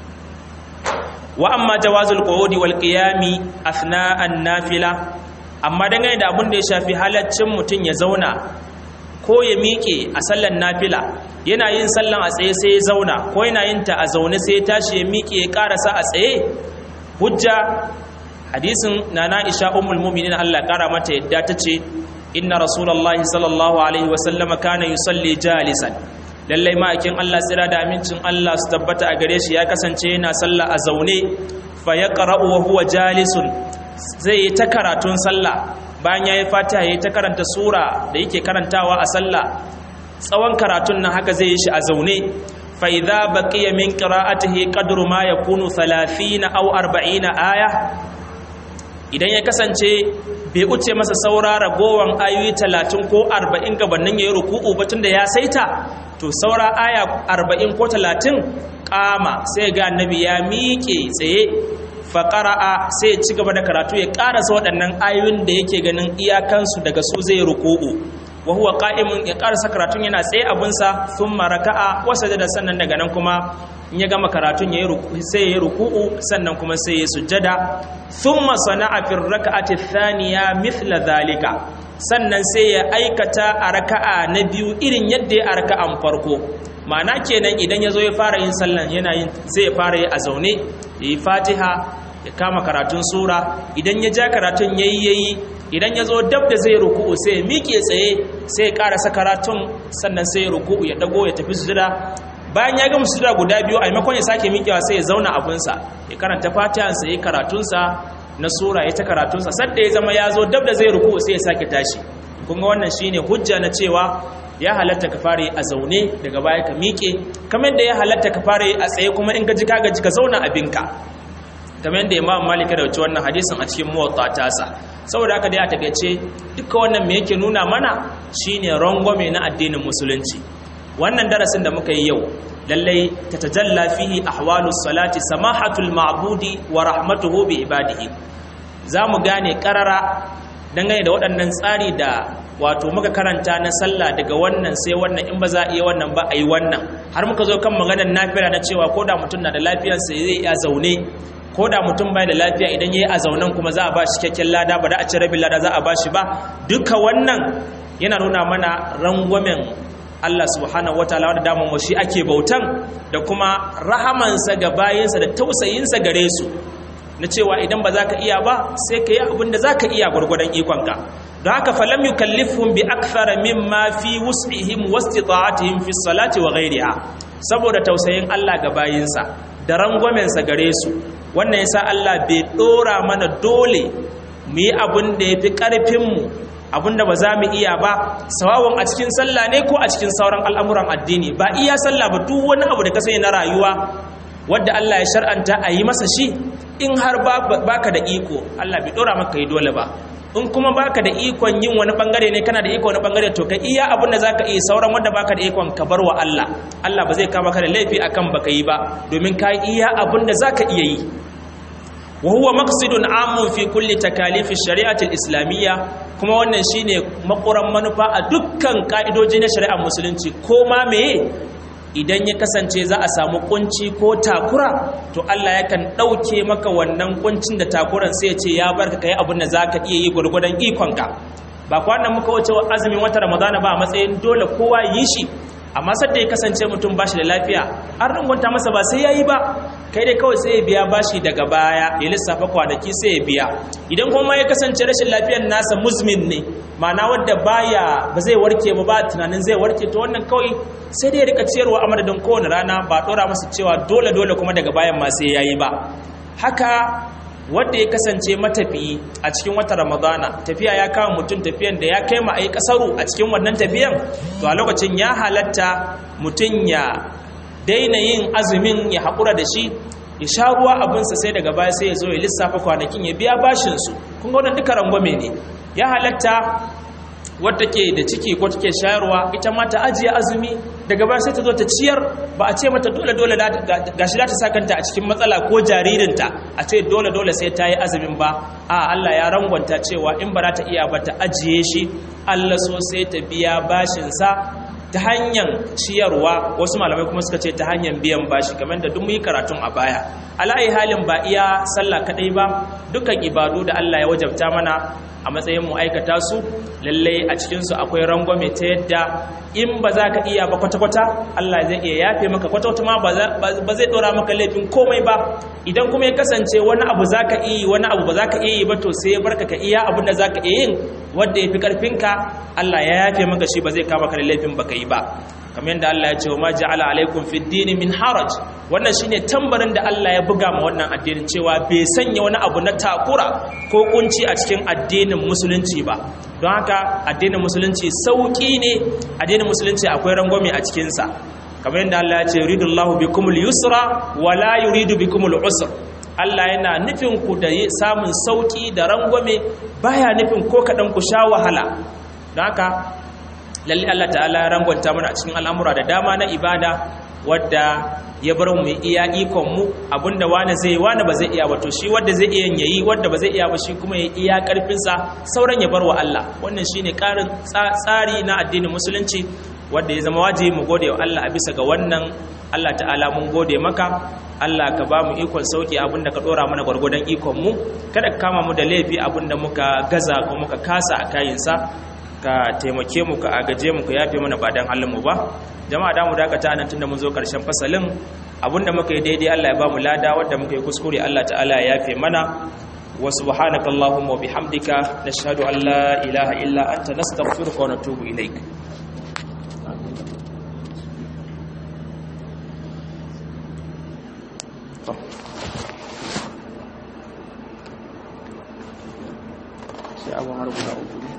Wa amma jawazul qu'udi wal qiyami athna'an nafila, amma dangane da abin da ya shafi halaccin mutum ya zauna ko ya miƙe a sallar nafila, yana yin sallan a tsaye sai ya zauna, ko yana yin ta a zaune sai ya tashi ya miƙe ya karasa a tsaye. Hujja hadisin nana Aisha ummul mu'minin Allah kara mata yadda tace inna rasulullahi sallallahu alaihi wasallama kana yusalli jalisan, lallai ma'aikin Allah tsira da amincin Allah su tabbata a gare shi ya kasance yana sallah a zaune, fa yaqra'u wa huwa jalisun, zai yi ta karatun sallah bayan yayi Fatiha yayi ta karanta sura da yake karantawa a sallah, tsawon karatun nan haka zai yi shi a zaune. Fa idza baqiya min qira'atihi qadru ma yakunu thalathina aw arba'ina aya, idan ya kasance bai uce masa saura ragowan ayoyi talatin ko arba'in gabanin yayi ruku'u ba tunda ya saita, to saura aya arba'in ko talatin kama sai ga annabi ya miƙe tsaye, fa qara'a sai ci gaba da karatu ya karasa waɗannan ayoyin da yake ganin iyakansu daga su zai ruku'u, wa huwa qa'imun, ya karasa karatun yana tsaye abunsa, thumma raka'a wa sajada, sannan daga nan kuma in ya gama karatun yayi ruku'u sai yayi ruku'u, sannan kuma sai ya sujjada. Thumma sana'a fi raka'ati thaniya mithla dhalika, sannan sai ya aikata a raka'a na biyu irin yadda ya a raka'an farko. Ma'ana kenan idan yazo ya fara yin sallan yana yin sai ya fara yi a zaune, yayi Fatiha, ya kama karatun sura, idan ya ja karatun yayi yayi, idan yazo dab da zai ruku'u sai ya miƙe tsaye, sai ya karasa karatun, sannan sai ya ruku'u ya dago ya tafi sujada. Bayan ya gama sujada guda biyu, a maimakon ya sake miƙewa sai ya zauna abunsa, ya karanta Fatihansa, ya karatunsa na sura, ya ta karatunsa, sadda ya zama ya zo dab da zai ruku'u sai ya sake tashi. Kun ga wannan shine hujja na cewa ya halatta ka fara a zaune daga baya ka miƙe, kamar da ya halatta ka fara a tsaye kuma in ka ji ka gaji ka zauna abinka, kamar yadda Imam Malik da wuce wannan hadisin a cikin Muwatta tasa. Saboda haka dai a takeice duka wannan me yake nuna mana shine rangwame na addinin musulunci. Wannan darasin da muka yi yau lallai tatajalla fihi ahwalus salati samahatul ma'budi wa rahmatuhu bi ibadihi, zamu gane karara dangane da waɗannan tsari da wato muka karanta na sallah, daga wannan sai wannan, in ba za a iya wannan ba a yi wannan, har muka zo kan maganar nafila na cewa ko da mutum na da lafiyarsa zai iya zaune, ko da mutum bai da lafiya idan yayi a zaunen kuma za a ba shi cikakken lada, ba da a ci rabin lada za a ba shi ba. Duka wannan yana nuna mana rangwamen Allah subhanahu wataala wanda daman washi ake bautan, da kuma rahamansa ga bayinsa da tausayinsa gare su, na cewa idan ba za ka iya ba sai ka yi abin da za ka iya gwargwadon ikonka. Don haka falam yukallifhum bi akthara mimma fi wus'ihim wastita'atihim fi salati wa ghayriha, saboda tausayin Allah ga bayinsa da rangwamensa gare su, wannan yasa Allah bai dora mana dole mu yi abin da yafi karfin mu, abinda ba za mu iya ba, sawawun a cikin sallah ne ko a cikin sauran al'amuran addini. Ba iya sallah ba, duk wani abu da ka sani na rayuwa wadda Allah ya shar'anta a yi masa shi, in har baka da iko Allah bai dora maka yi dole ba. In kuma baka da ikon yin wani bangare ne, kana da iko wani bangare, to ka iya abin da zaka iya, sauran wanda baka da ikon ka bar wa Allah. Allah ba zai kama ka da laifi akan baka yi ba, domin ka iya abin da zaka iya yi. wa huwa maqsidun amun fi kulli takalifi shari'ati al-islamiyya, kuma wannan shine makuran manufa a dukkan ka'idoji na shari'ar musulunci. Ko ma meye idan ya kasance za a samu kunci ko takura, to Allah yakan dauke maka wannan kuncin da takuran, sai ya ce ya barka kai abin da zaka iya yi gurgurdan ikonka. Ba kwanan muka wuce azumin wata Ramadana ba a matsayin dole kowa yi shi, amma sadda ya kasance mutum bashi da lafiya an rangwanta masa ba sai yayi ba, kai dai kawai sai ya biya bashi daga baya ya lissafa kwanaki sai ya biya. Idan kuma ya kasance rashin lafiyar nasa muzmin ne, ma'ana wadda baya ba zai warke ba, ba tunanin zai warke, to wannan kawai sai dai ya rika ciyarwa a madadin kowane rana, ba dora masa cewa dole dole kuma daga bayan ma sai yayi ba. Haka wanda ya kasance matafiyi a cikin wata Ramadana, tafiya ya kawo mutum tafiyan da ya kai ma ai kasaru a cikin wannan tafiyan, to a lokacin ya halatta mutum ya daina yin azumin, ya haƙura da shi, ya sha ruwa abinsa, sai daga baya sai ya zo ya lissafa kwanakin ya biya bashinsu. Kun ga wannan duka rangwame ne. Ya halatta wadda ke da ciki ko take shayarwa ita ma ta ajiye azumi, daga baya sai ta zo ta ciyar, ba a ce mata dole dole gashi za ta sakanta a cikin matsala ko jaririnta a ce dole dole sai ta yi azumin ba. A Allah ya rangwanta cewa in ba za ta iya ba ta ajiye shi, Allah so sai ta biya bashinsa ta hanyar ciyarwa. Wasu malamai kuma suka ce ta hanyar biyan bashi, kamar da duk mu yi karatun a baya. Ala'ayi halin ba iya sallah kadai ba, dukkan ibadu da Allah ya wajabta mana a matsayin mu aikata su, lalle a cikin su akwai rangwame ta yadda in ba za ka iya ba kwata-kwata, Allah zai iya yafe maka kwata-kwata ma ba zai dora maka laifin komai ba. Idan kuma ya kasance wani abu za ka iya wani abu ba za ka iya yi ba, to sai ya barka ka iya abin da za ka iya yin wanda ya fi ƙarfinka, Allah ya yafe maka shi, ba zai kama ka da laifin ba ka yi ba. Kamar yadda Allah ya ce wa ma ja'ala alaikum fid dini min haraj, wannan shine tambarin da Allah ya buga ma wannan addinin, cewa bai sanya wani abu na takura ko kunci a cikin addinin musulunci ba. Don haka addinin musulunci sauki ne, addinin musulunci akwai rangwame a cikin sa. Kamar yadda Allah ya ce yuridullahu bikumul yusra wa la yuridu bikumul usra, Allah yana nufin ku da samun sauki da rangwame, baya nufin ko kadan ku sha wahala. Don haka lalle Allah ta'ala ya rangwanta mana a cikin al'amura da dama na ibada, wadda ya bar mu iya ikon mu, abinda wani zai wani ba zai iya ba, to shi wanda zai iya yayi, wanda ba zai iya ba shi kuma ya iya karfin sa, sauran ya bar wa Allah. Wannan shine karin tsari na addinin musulunci wanda ya zama wajibi mu gode wa Allah a bisa ga wannan. Allah ta'ala mun gode maka, Allah ka ba mu ikon sauki abinda ka dora mana gwargwadon ikon mu, kada ka kama mu da laifi abinda muka gaza ko muka kasa a kayinsa, ka taimake mu, ka agaje mu, ka yafe mana ba dan halin mu ba. Jama'a da mu dakata nan tunda mun zo karshen fasalin, abinda muka yi daidai Allah ya ba mu lada, wanda muka yi kuskure Allah ta'ala ya yafe mana. Wa subhanakallahumma wa bihamdika nashhadu an la ilaha illa anta nastaghfiruka wa natubu ilaik. Sai abu har guda uku.